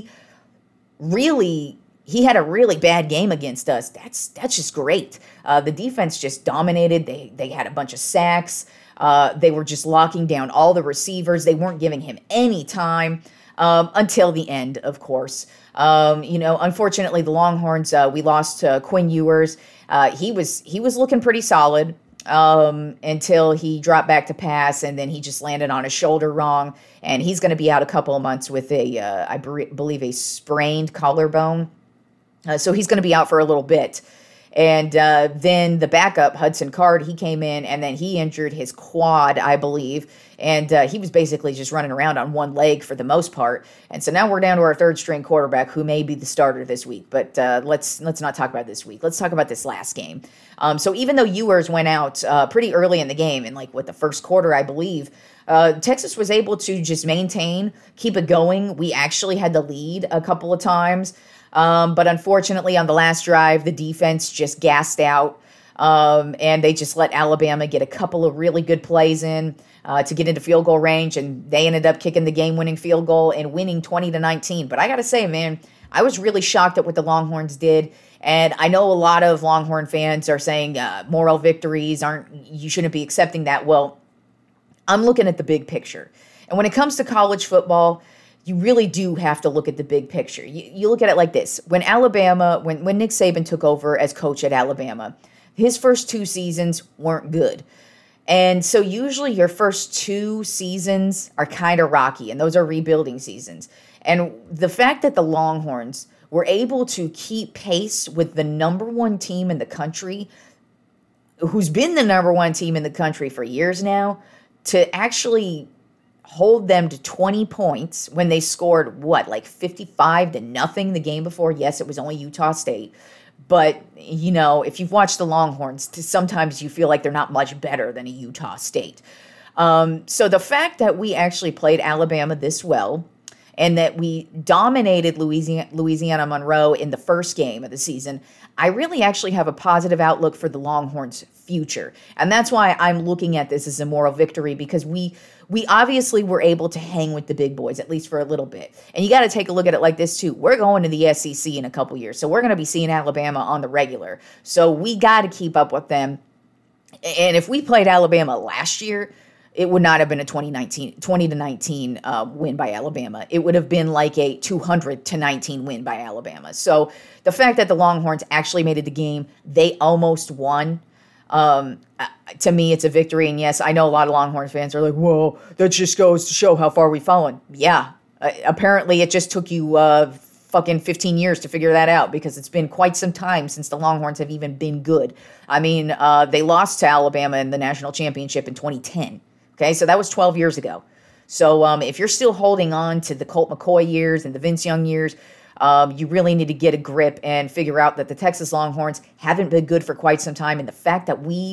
he had a really bad game against us, that's just great. The defense just dominated. They had a bunch of sacks. They were just locking down all the receivers. They weren't giving him any time until the end, of course. Unfortunately, the Longhorns, we lost to Quinn Ewers. He was looking pretty solid until he dropped back to pass, and then he just landed on his shoulder wrong, and he's going to be out a couple of months with I believe a sprained collarbone. So he's going to be out for a little bit. And then the backup, Hudson Card, he came in and then he injured his quad, I believe. And he was basically just running around on one leg for the most part. And so now we're down to our third string quarterback who may be the starter this week. But let's not talk about this week. Let's talk about this last game. So even though Ewers went out pretty early in the game, in the first quarter, I believe, Texas was able to just keep it going. We actually had the lead a couple of times. But unfortunately, on the last drive, the defense just gassed out, and they just let Alabama get a couple of really good plays in to get into field goal range, and they ended up kicking the game-winning field goal and winning 20-19. But I got to say, man, I was really shocked at what the Longhorns did, and I know a lot of Longhorn fans are saying moral victories you shouldn't be accepting that. Well, I'm looking at the big picture, and when it comes to college football, you really do have to look at the big picture. You look at it like this. When Nick Saban took over as coach at Alabama, his first 2 seasons weren't good. And so usually your first 2 seasons are kind of rocky, and those are rebuilding seasons. And the fact that the Longhorns were able to keep pace with the number 1 team in the country, who's been the number 1 team in the country for years now, to actually hold them to 20 points when they scored 55-0 the game before. Yes, it was only Utah State. But, if you've watched the Longhorns, sometimes you feel like they're not much better than a Utah State. So the fact that we actually played Alabama this well and that we dominated Louisiana Monroe in the first game of the season, I really actually have a positive outlook for the Longhorns' future. And that's why I'm looking at this as a moral victory, because we obviously were able to hang with the big boys, at least for a little bit. And you got to take a look at it like this, too. We're going to the SEC in a couple years, so we're going to be seeing Alabama on the regular. So we got to keep up with them. And if we played Alabama last year, it would not have been a 20-19 win by Alabama. It would have been like a 200-19 win by Alabama. So the fact that the Longhorns actually made it the game, they almost won. To me, it's a victory. And yes, I know a lot of Longhorns fans are like, "Whoa, that just goes to show how far we've fallen." Yeah, apparently it just took you fucking 15 years to figure that out, because it's been quite some time since the Longhorns have even been good. They lost to Alabama in the national championship in 2010. Okay, so that was 12 years ago. So if you're still holding on to the Colt McCoy years and the Vince Young years, you really need to get a grip and figure out that the Texas Longhorns haven't been good for quite some time. And the fact that we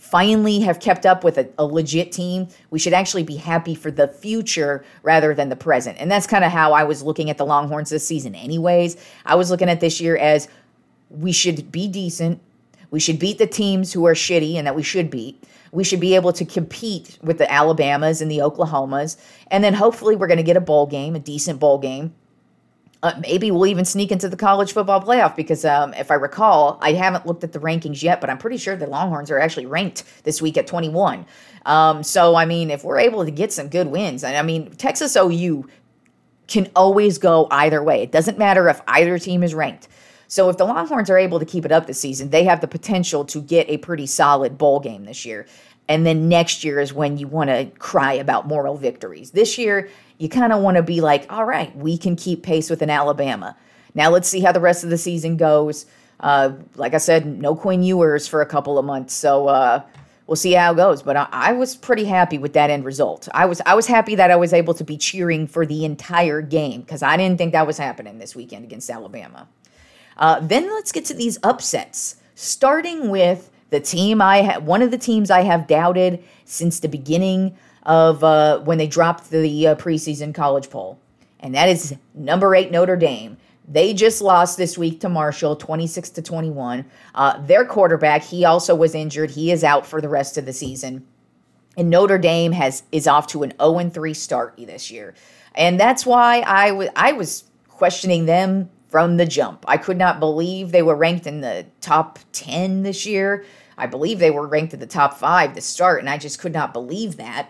finally have kept up with a legit team, we should actually be happy for the future rather than the present. And that's kind of how I was looking at the Longhorns this season anyways. I was looking at this year as we should be decent. We should beat the teams who are shitty and that we should beat. We should be able to compete with the Alabamas and the Oklahomas. And then hopefully we're going to get a bowl game, a decent bowl game. Maybe we'll even sneak into the college football playoff because if I recall, I haven't looked at the rankings yet, but I'm pretty sure the Longhorns are actually ranked this week at 21. So, I mean, if we're able to get some good wins, and I mean, Texas OU can always go either way. It doesn't matter if either team is ranked. So if the Longhorns are able to keep it up this season, they have the potential to get a pretty solid bowl game this year. And then next year is when you want to cry about moral victories. This year, you kind of want to be like, all right, we can keep pace with an Alabama. Now let's see how the rest of the season goes. Like I said, no Quinn Ewers for a couple of months. So we'll see how it goes. But I was pretty happy with that end result. I was happy that I was able to be cheering for the entire game because I didn't think that was happening this weekend against Alabama. Then let's get to these upsets, starting with the team one of the teams I have doubted since the beginning of when they dropped the preseason college poll, and that is number 8 Notre Dame. They just lost this week to Marshall, 26-21. Their quarterback, he also was injured. He is out for the rest of the season, and Notre Dame is off to an 0-3 start this year, and that's why I was questioning them from the jump. I could not believe they were ranked in the top 10 this year. I believe they were ranked in the top 5 to start, and I just could not believe that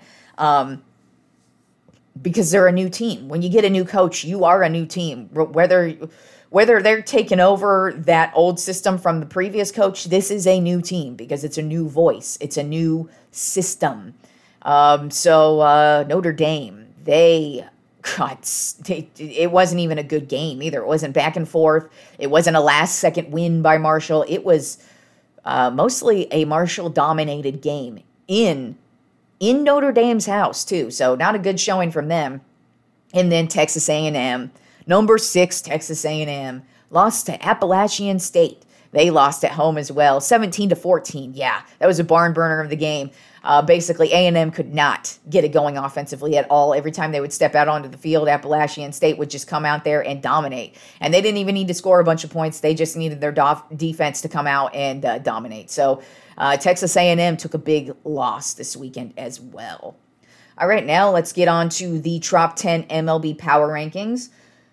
because they're a new team. When you get a new coach, you are a new team. Whether they're taking over that old system from the previous coach, this is a new team because it's a new voice. It's a new system. So Notre Dame, it wasn't even a good game either. It wasn't back and forth. It wasn't a last-second win by Marshall. It was mostly a Marshall-dominated game in Notre Dame's house, too. So not a good showing from them. And then Texas A&M, number 6 Texas A&M, lost to Appalachian State. They lost at home as well, 17-14. Yeah, that was a barn burner of the game. Basically, A&M could not get it going offensively at all. Every time they would step out onto the field, Appalachian State would just come out there and dominate. And they didn't even need to score a bunch of points. They just needed their defense to come out and dominate. So Texas A&M took a big loss this weekend as well. All right, now let's get on to the top 10 MLB Power Rankings.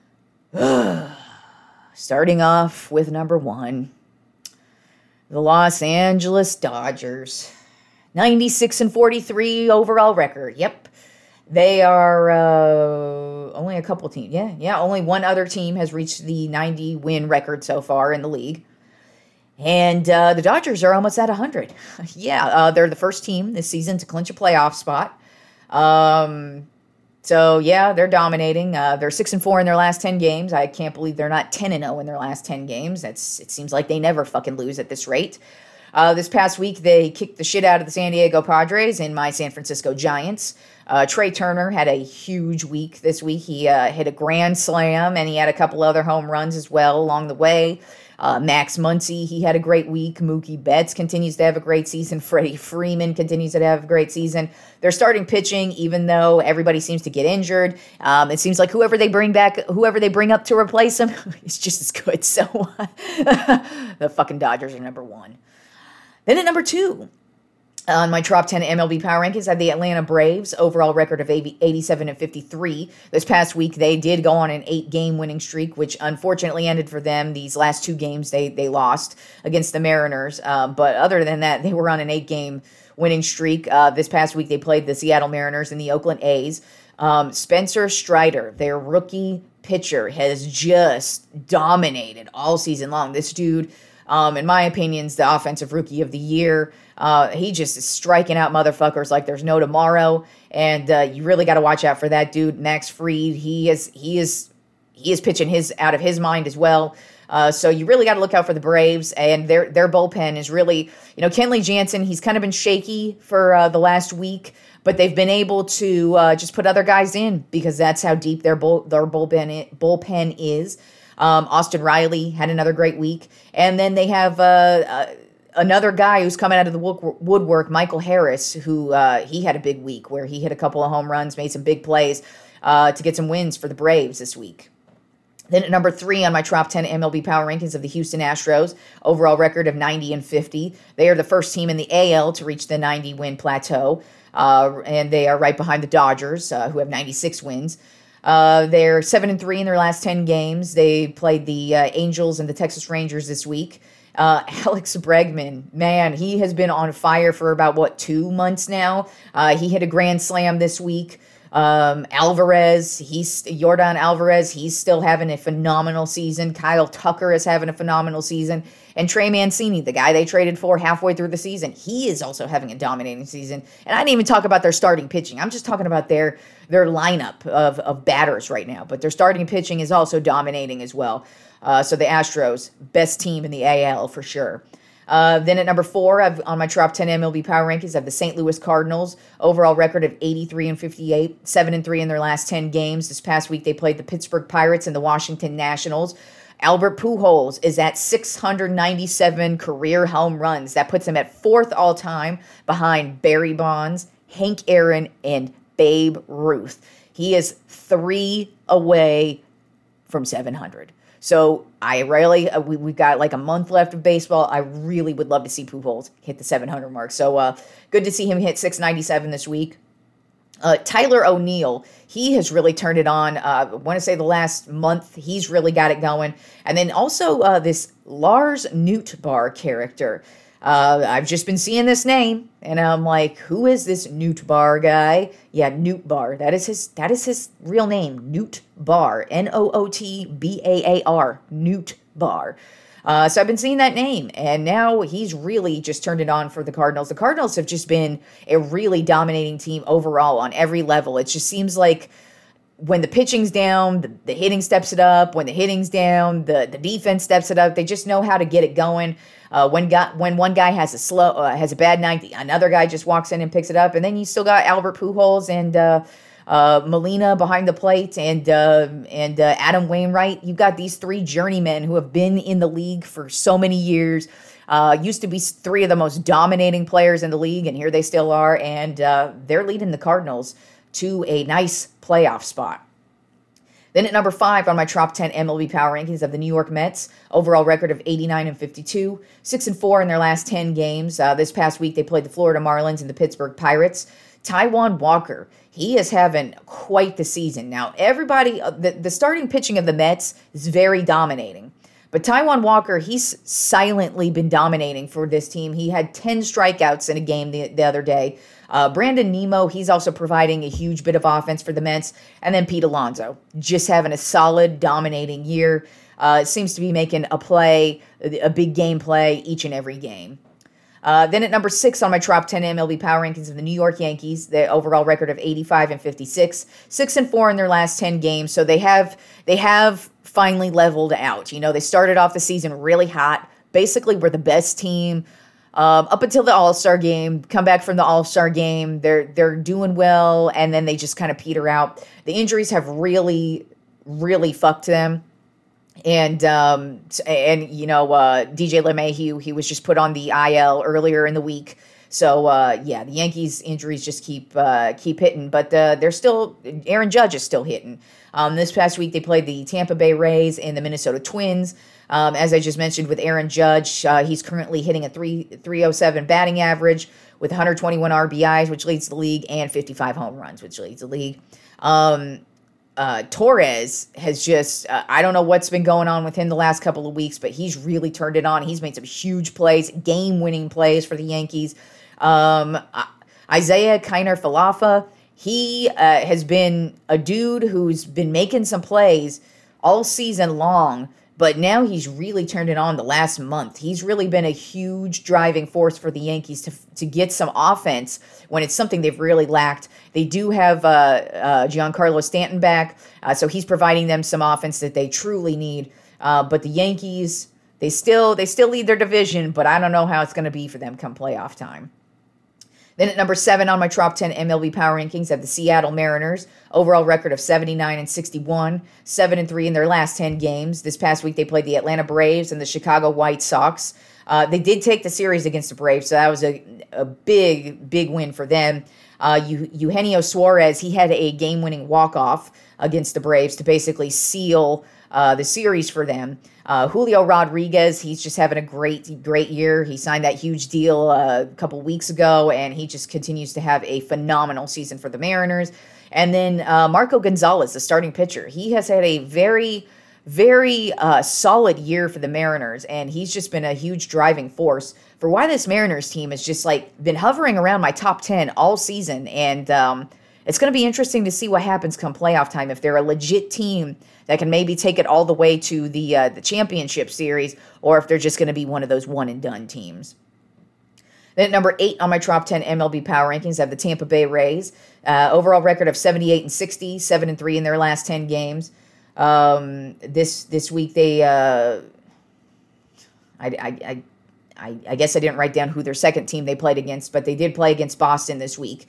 Starting off with number 1, the Los Angeles Dodgers. 96-43 overall record. Yep. They are only a couple teams. Yeah. Only one other team has reached the 90-win record so far in the league. And the Dodgers are almost at 100. Yeah, they're the first team this season to clinch a playoff spot. So, yeah, they're dominating. They're 6-4 in their last 10 games. I can't believe they're not 10-0 in their last 10 games. It seems like they never fucking lose at this rate. This past week, they kicked the shit out of the San Diego Padres and my San Francisco Giants. Trey Turner had a huge week this week. He hit a grand slam, and he had a couple other home runs as well along the way. Max Muncy, he had a great week. Mookie Betts continues to have a great season. Freddie Freeman continues to have a great season. They're starting pitching, even though everybody seems to get injured. It seems like whoever they bring up to replace him is just as good. So the fucking Dodgers are number 1. Then at number 2, on my top 10 MLB Power Rankings, I have the Atlanta Braves, overall record of 87-53. This past week, they did go on an 8-game winning streak, which unfortunately ended for them. These last 2 games, they lost against the Mariners. But other than that, they were on an 8-game winning streak. This past week, they played the Seattle Mariners and the Oakland A's. Spencer Strider, their rookie pitcher, has just dominated all season long. This dude, in my opinion, is the offensive rookie of the year. He just is striking out motherfuckers like there's no tomorrow, and you really got to watch out for that dude, Max Fried. He is pitching out of his mind as well. So you really got to look out for the Braves, and their bullpen is really, Kenley Jansen. He's kind of been shaky for the last week, but they've been able to just put other guys in because that's how deep their bullpen is. Austin Riley had another great week, and then they have Another guy who's coming out of the woodwork, Michael Harris, who he had a big week where he hit a couple of home runs, made some big plays to get some wins for the Braves this week. Then at number 3 on my top 10 MLB power rankings of the Houston Astros, overall record of 90-50. They are the first team in the AL to reach the 90-win plateau, and they are right behind the Dodgers, who have 96 wins. They're 7-3 in their last 10 games. They played the Angels and the Texas Rangers this week. Alex Bregman, man, he has been on fire for about, 2 months now. He hit a grand slam this week. Yordan Alvarez, he's still having a phenomenal season. Kyle Tucker is having a phenomenal season. And Trey Mancini, the guy they traded for halfway through the season, he is also having a dominating season. And I didn't even talk about their starting pitching. I'm just talking about their lineup of batters right now. But their starting pitching is also dominating as well. So the Astros, best team in the AL for sure. Then at number 4, on my top 10 MLB power rankings, I have the St. Louis Cardinals. Overall record of 83-58, 7-3 in their last 10 games. This past week, they played the Pittsburgh Pirates and the Washington Nationals. Albert Pujols is at 697 career home runs. That puts him at 4th all-time behind Barry Bonds, Hank Aaron, and Babe Ruth. He is 3 away from 700. So we've got like a month left of baseball. I really would love to see Pujols hit the 700 mark. So good to see him hit 697 this week. Tyler O'Neill, he has really turned it on. I want to say the last month, he's really got it going. And then also this Lars Nootbaar character. I've just been seeing this name, and I'm like, who is this Nootbaar guy? Yeah, Nootbaar. That is his real name, Nootbaar. Nootbaar. Nootbaar. So I've been seeing that name, and now he's really just turned it on for the Cardinals. The Cardinals have just been a really dominating team overall on every level. It just seems like when the pitching's down, the hitting steps it up. When the hitting's down, the defense steps it up. They just know how to get it going. When one guy has a bad night, another guy just walks in and picks it up. And then you still got Albert Pujols and Molina behind the plate and Adam Wainwright. You've got these 3 journeymen who have been in the league for so many years. Used to be 3 of the most dominating players in the league, and here they still are. And they're leading the Cardinals to a nice playoff spot. Then at number 5 on my top 10 MLB power rankings of the New York Mets, overall record of 89-52, 6-4 in their last 10 games. This past week, they played the Florida Marlins and the Pittsburgh Pirates. Taijuan Walker, he is having quite the season. Now, everybody, the starting pitching of the Mets is very dominating. But Taijuan Walker, he's silently been dominating for this team. He had 10 strikeouts in a game the other day. Brandon Nimmo, he's also providing a huge bit of offense for the Mets. And then Pete Alonso, just having a solid, dominating year. Seems to be making a big game play each and every game. Then at number 6 on my top 10 MLB power rankings of the New York Yankees, the overall record of 85-56, 6-4 in their last 10 games. So they have finally leveled out. You know, they started off the season really hot. Basically, were the best team up until the All-Star game. Come back from the All-Star game, they're doing well, and then they just kind of peter out. The injuries have really, really fucked them. And DJ LeMahieu, he was just put on the IL earlier in the week. So the Yankees injuries just keep hitting, but they're still, Aaron Judge is still hitting. This past week they played the Tampa Bay Rays and the Minnesota Twins. As I just mentioned with Aaron Judge, he's currently hitting a 307 batting average with 121 RBIs, which leads the league, and 55 home runs, which leads the league. Torres has just, I don't know what's been going on with him the last couple of weeks, but he's really turned it on. He's made some huge plays, game-winning plays for the Yankees. Isaiah Kiner-Falefa, he has been a dude who's been making some plays all season long, but now he's really turned it on the last month. He's really been a huge driving force for the Yankees to get some offense when it's something they've really lacked. They do have Giancarlo Stanton back, so he's providing them some offense that they truly need. But the Yankees, they still lead their division, but I don't know how it's going to be for them come playoff time. Then at number 7 on my top 10 MLB power rankings, I have the Seattle Mariners. Overall record of 79-61, 7-3 in their last 10 games. This past week they played the Atlanta Braves and the Chicago White Sox. They did take the series against the Braves, so that was a big win for them. Eugenio Suarez, he had a game-winning walk-off against the Braves to basically seal the series for them. Julio Rodriguez, he's just having a great year. He signed that huge deal a couple weeks ago, and he just continues to have a phenomenal season for the Mariners. And then Marco Gonzalez, the starting pitcher, he has had a very solid year for the Mariners, and he's just been a huge driving force for why this Mariners team has just been hovering around my top 10 all season. And it's going to be interesting to see what happens come playoff time, if they're a legit team that can maybe take it all the way to the championship series, or if they're just going to be one of those one-and-done teams. Then at number 8 on my top 10 MLB power rankings, I have the Tampa Bay Rays. Overall record of 78-60, 7-3 in their last 10 games. This week they, I guess I didn't write down who their second team they played against, but they did play against Boston this week.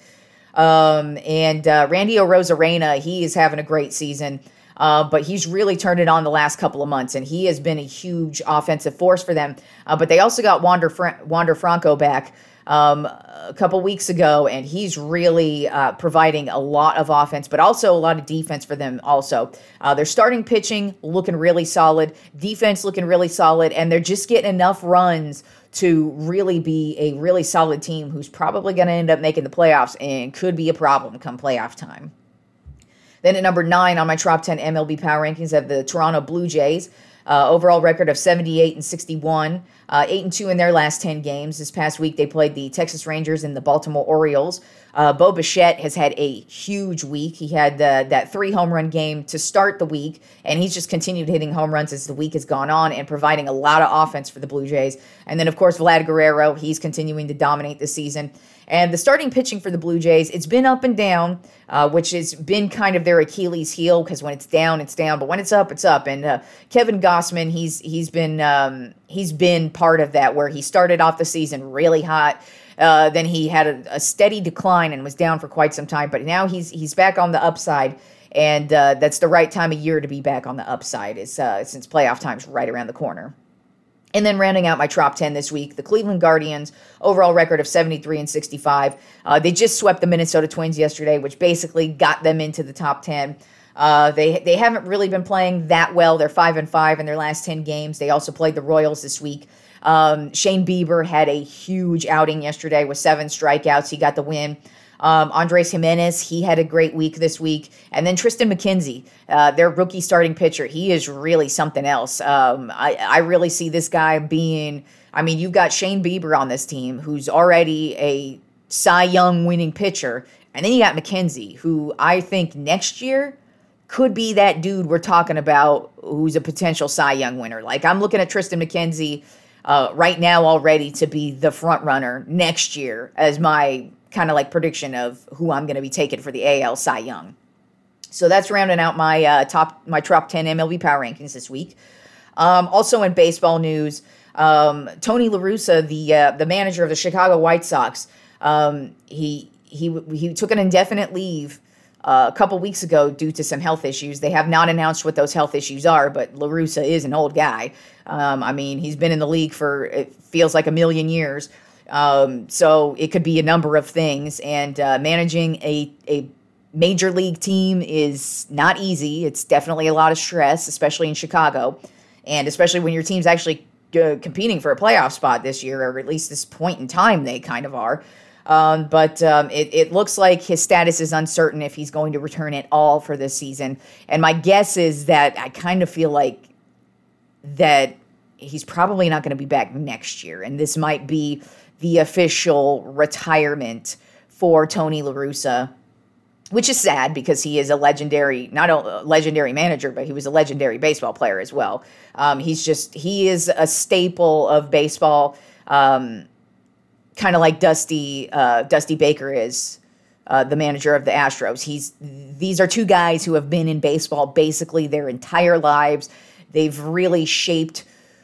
And Randy Arozarena, he is having a great season. But he's really turned it on the last couple of months, and he has been a huge offensive force for them. But they also got Wander Franco back a couple weeks ago, and he's really providing a lot of offense, but also a lot of defense for them also. Their starting pitching looking really solid, defense looking really solid, and they're just getting enough runs to really be a really solid team who's probably going to end up making the playoffs and could be a problem come playoff time. Then at number 9 on my top 10 MLB power rankings, I have the Toronto Blue Jays. Overall record of 78-61, 8-2 in their last 10 games. This past week they played the Texas Rangers and the Baltimore Orioles. Bo Bichette has had a huge week. He had that 3 home run game to start the week, and he's just continued hitting home runs as the week has gone on and providing a lot of offense for the Blue Jays. And then, of course, Vlad Guerrero, he's continuing to dominate this season. And the starting pitching for the Blue Jays, it's been up and down, which has been kind of their Achilles heel, because when it's down, it's down, but when it's up, it's up. And Kevin Gausman, he's been part of that, where he started off the season really hot. Then he had a steady decline and was down for quite some time, but now he's back on the upside, and that's the right time of year to be back on the upside, since playoff time's right around the corner. And then rounding out my top 10 this week, the Cleveland Guardians, overall record of 73-65. They just swept the Minnesota Twins yesterday, which basically got them into the top 10. They haven't really been playing that well. They're 5-5 in their last 10 games. They also played the Royals this week. Shane Bieber had a huge outing yesterday with 7 strikeouts. He got the win. Andres Jimenez, he had a great week this week. And then Tristan McKenzie, their rookie starting pitcher, he is really something else. I really see this guy being, you've got Shane Bieber on this team, who's already a Cy Young winning pitcher. And then you got McKenzie, who I think next year could be that dude we're talking about who's a potential Cy Young winner. I'm looking at Tristan McKenzie right now already to be the front runner next year as my kind of prediction of who I'm going to be taking for the AL Cy Young. So that's rounding out my top 10 MLB power rankings this week. Also in baseball news, Tony La Russa, the manager of the Chicago White Sox, he took an indefinite leave a couple weeks ago due to some health issues. They have not announced what those health issues are, but La Russa is an old guy. He's been in the league for, it feels like, a million years. So it could be a number of things, and managing a major league team is not easy. It's definitely a lot of stress, especially in Chicago, and especially when your team's actually competing for a playoff spot this year, or at least this point in time they kind of are. But it looks like his status is uncertain if he's going to return at all for this season. And my guess is that I kind of feel like that he's probably not going to be back next year, and this might be the official retirement for Tony La Russa, which is sad because he is not a legendary manager, but he was a legendary baseball player as well. He is a staple of baseball, kind of like Dusty Baker is, the manager of the Astros. These are two guys who have been in baseball basically their entire lives. They've really shaped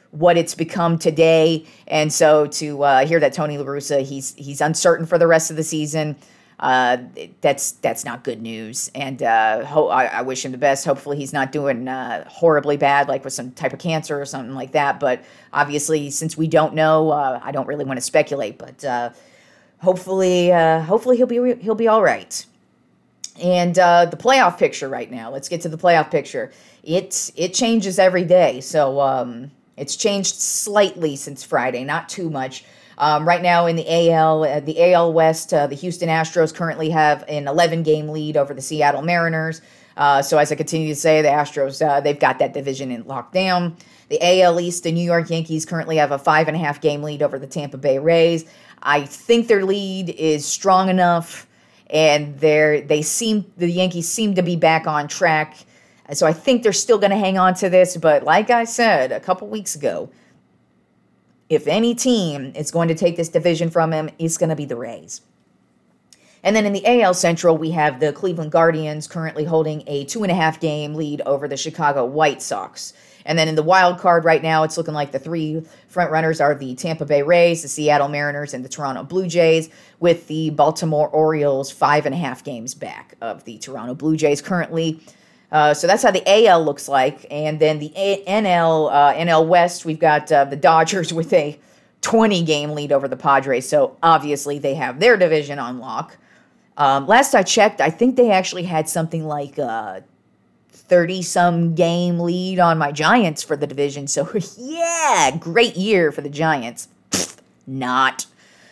what it's become today. And so to hear that Tony La Russa, he's uncertain for the rest of the season, that's not good news. And I wish him the best. Hopefully he's not doing horribly bad, like with some type of cancer or something like that. But obviously, since we don't know, I don't really want to speculate. But hopefully he'll be all right. And the playoff picture right now. Let's get to the playoff picture. It changes every day. So it's changed slightly since Friday, not too much. Right now in the AL West, the Houston Astros currently have an 11-game lead over the Seattle Mariners. So as I continue to say, the Astros, they've got that division in lockdown. The AL East, the New York Yankees currently have a 5.5-game lead over the Tampa Bay Rays. I think their lead is strong enough, and the Yankees seem to be back on track. So I think they're still going to hang on to this. But like I said a couple weeks ago, if any team is going to take this division from him, it's going to be the Rays. And then in the AL Central, we have the Cleveland Guardians currently holding a 2.5-game lead over the Chicago White Sox. And then in the wild card right now, it's looking like the three front runners are the Tampa Bay Rays, the Seattle Mariners, and the Toronto Blue Jays, with the Baltimore Orioles 5.5 games back of the Toronto Blue Jays currently. So that's how the AL looks like. And then the NL West, we've got the Dodgers with a 20-game lead over the Padres. So obviously they have their division on lock. Last I checked, I think they actually had something like 30-some game lead on my Giants for the division. So yeah, great year for the Giants. Not.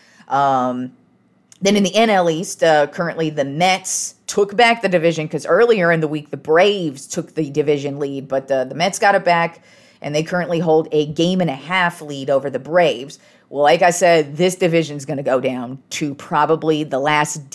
Then in the NL East, currently the Mets took back the division because earlier in the week the Braves took the division lead, but the Mets got it back, and they currently hold a 1.5-game lead over the Braves. Well, like I said, this division's going to go down to probably the last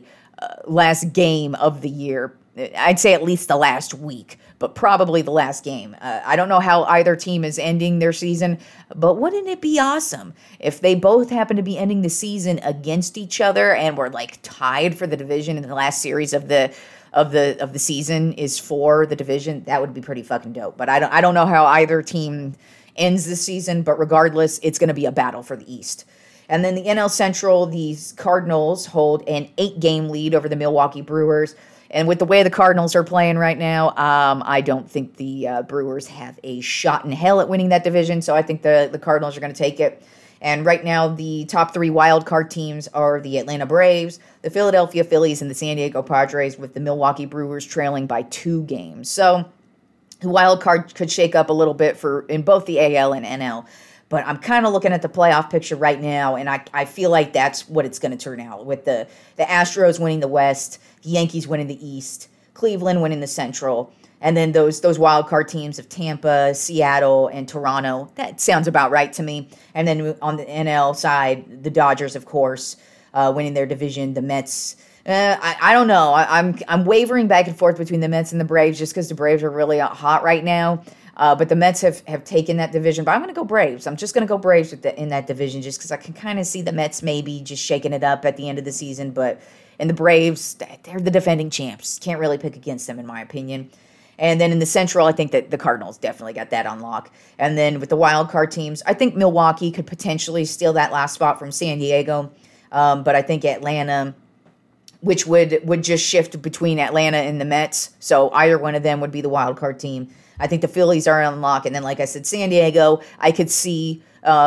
game of the year. I'd say at least the last week, but probably the last game. I don't know how either team is ending their season, but wouldn't it be awesome if they both happen to be ending the season against each other and were like tied for the division in the last series of the season is for the division? That would be pretty fucking dope. But I don't know how either team ends the season, but regardless, it's going to be a battle for the East. And then the NL Central, these Cardinals hold an 8-game lead over the Milwaukee Brewers. And with the way the Cardinals are playing right now, I don't think the Brewers have a shot in hell at winning that division. So I think the Cardinals are going to take it. And right now, the top 3 wild card teams are the Atlanta Braves, the Philadelphia Phillies, and the San Diego Padres, with the Milwaukee Brewers trailing by 2 games. So the wild card could shake up a little bit in both the AL and NL. But I'm kind of looking at the playoff picture right now, and I feel like that's what it's going to turn out, with the Astros winning the West, the Yankees winning the East, Cleveland winning the Central, and then those wild card teams of Tampa, Seattle, and Toronto. That sounds about right to me. And then on the NL side, the Dodgers, of course, winning their division. The Mets, I don't know. I'm wavering back and forth between the Mets and the Braves just because the Braves are really hot right now. But the Mets have taken that division. But I'm going to go Braves. I'm just going to go Braves in that division just because I can kind of see the Mets maybe just shaking it up at the end of the season. And the Braves, they're the defending champs. Can't really pick against them, in my opinion. And then in the Central, I think that the Cardinals definitely got that on lock. And then with the wild card teams, I think Milwaukee could potentially steal that last spot from San Diego. But I think Atlanta, which would just shift between Atlanta and the Mets. So either one of them would be the wild card team. I think the Phillies are on lock. And then, like I said, San Diego, I could see,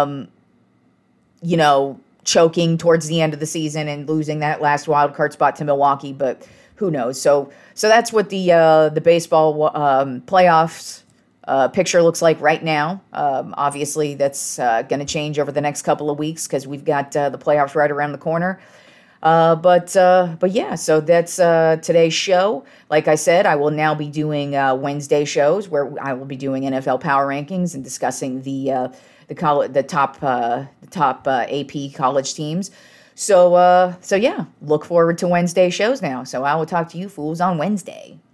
choking towards the end of the season and losing that last wild card spot to Milwaukee. But who knows? So that's what the baseball playoffs picture looks like right now. Obviously, that's going to change over the next couple of weeks because we've got the playoffs right around the corner. But yeah, so that's today's show. Like I said, I will now be doing Wednesday shows where I will be doing NFL power rankings and discussing the top AP college teams. So yeah, look forward to Wednesday shows now. So I will talk to you fools on Wednesday.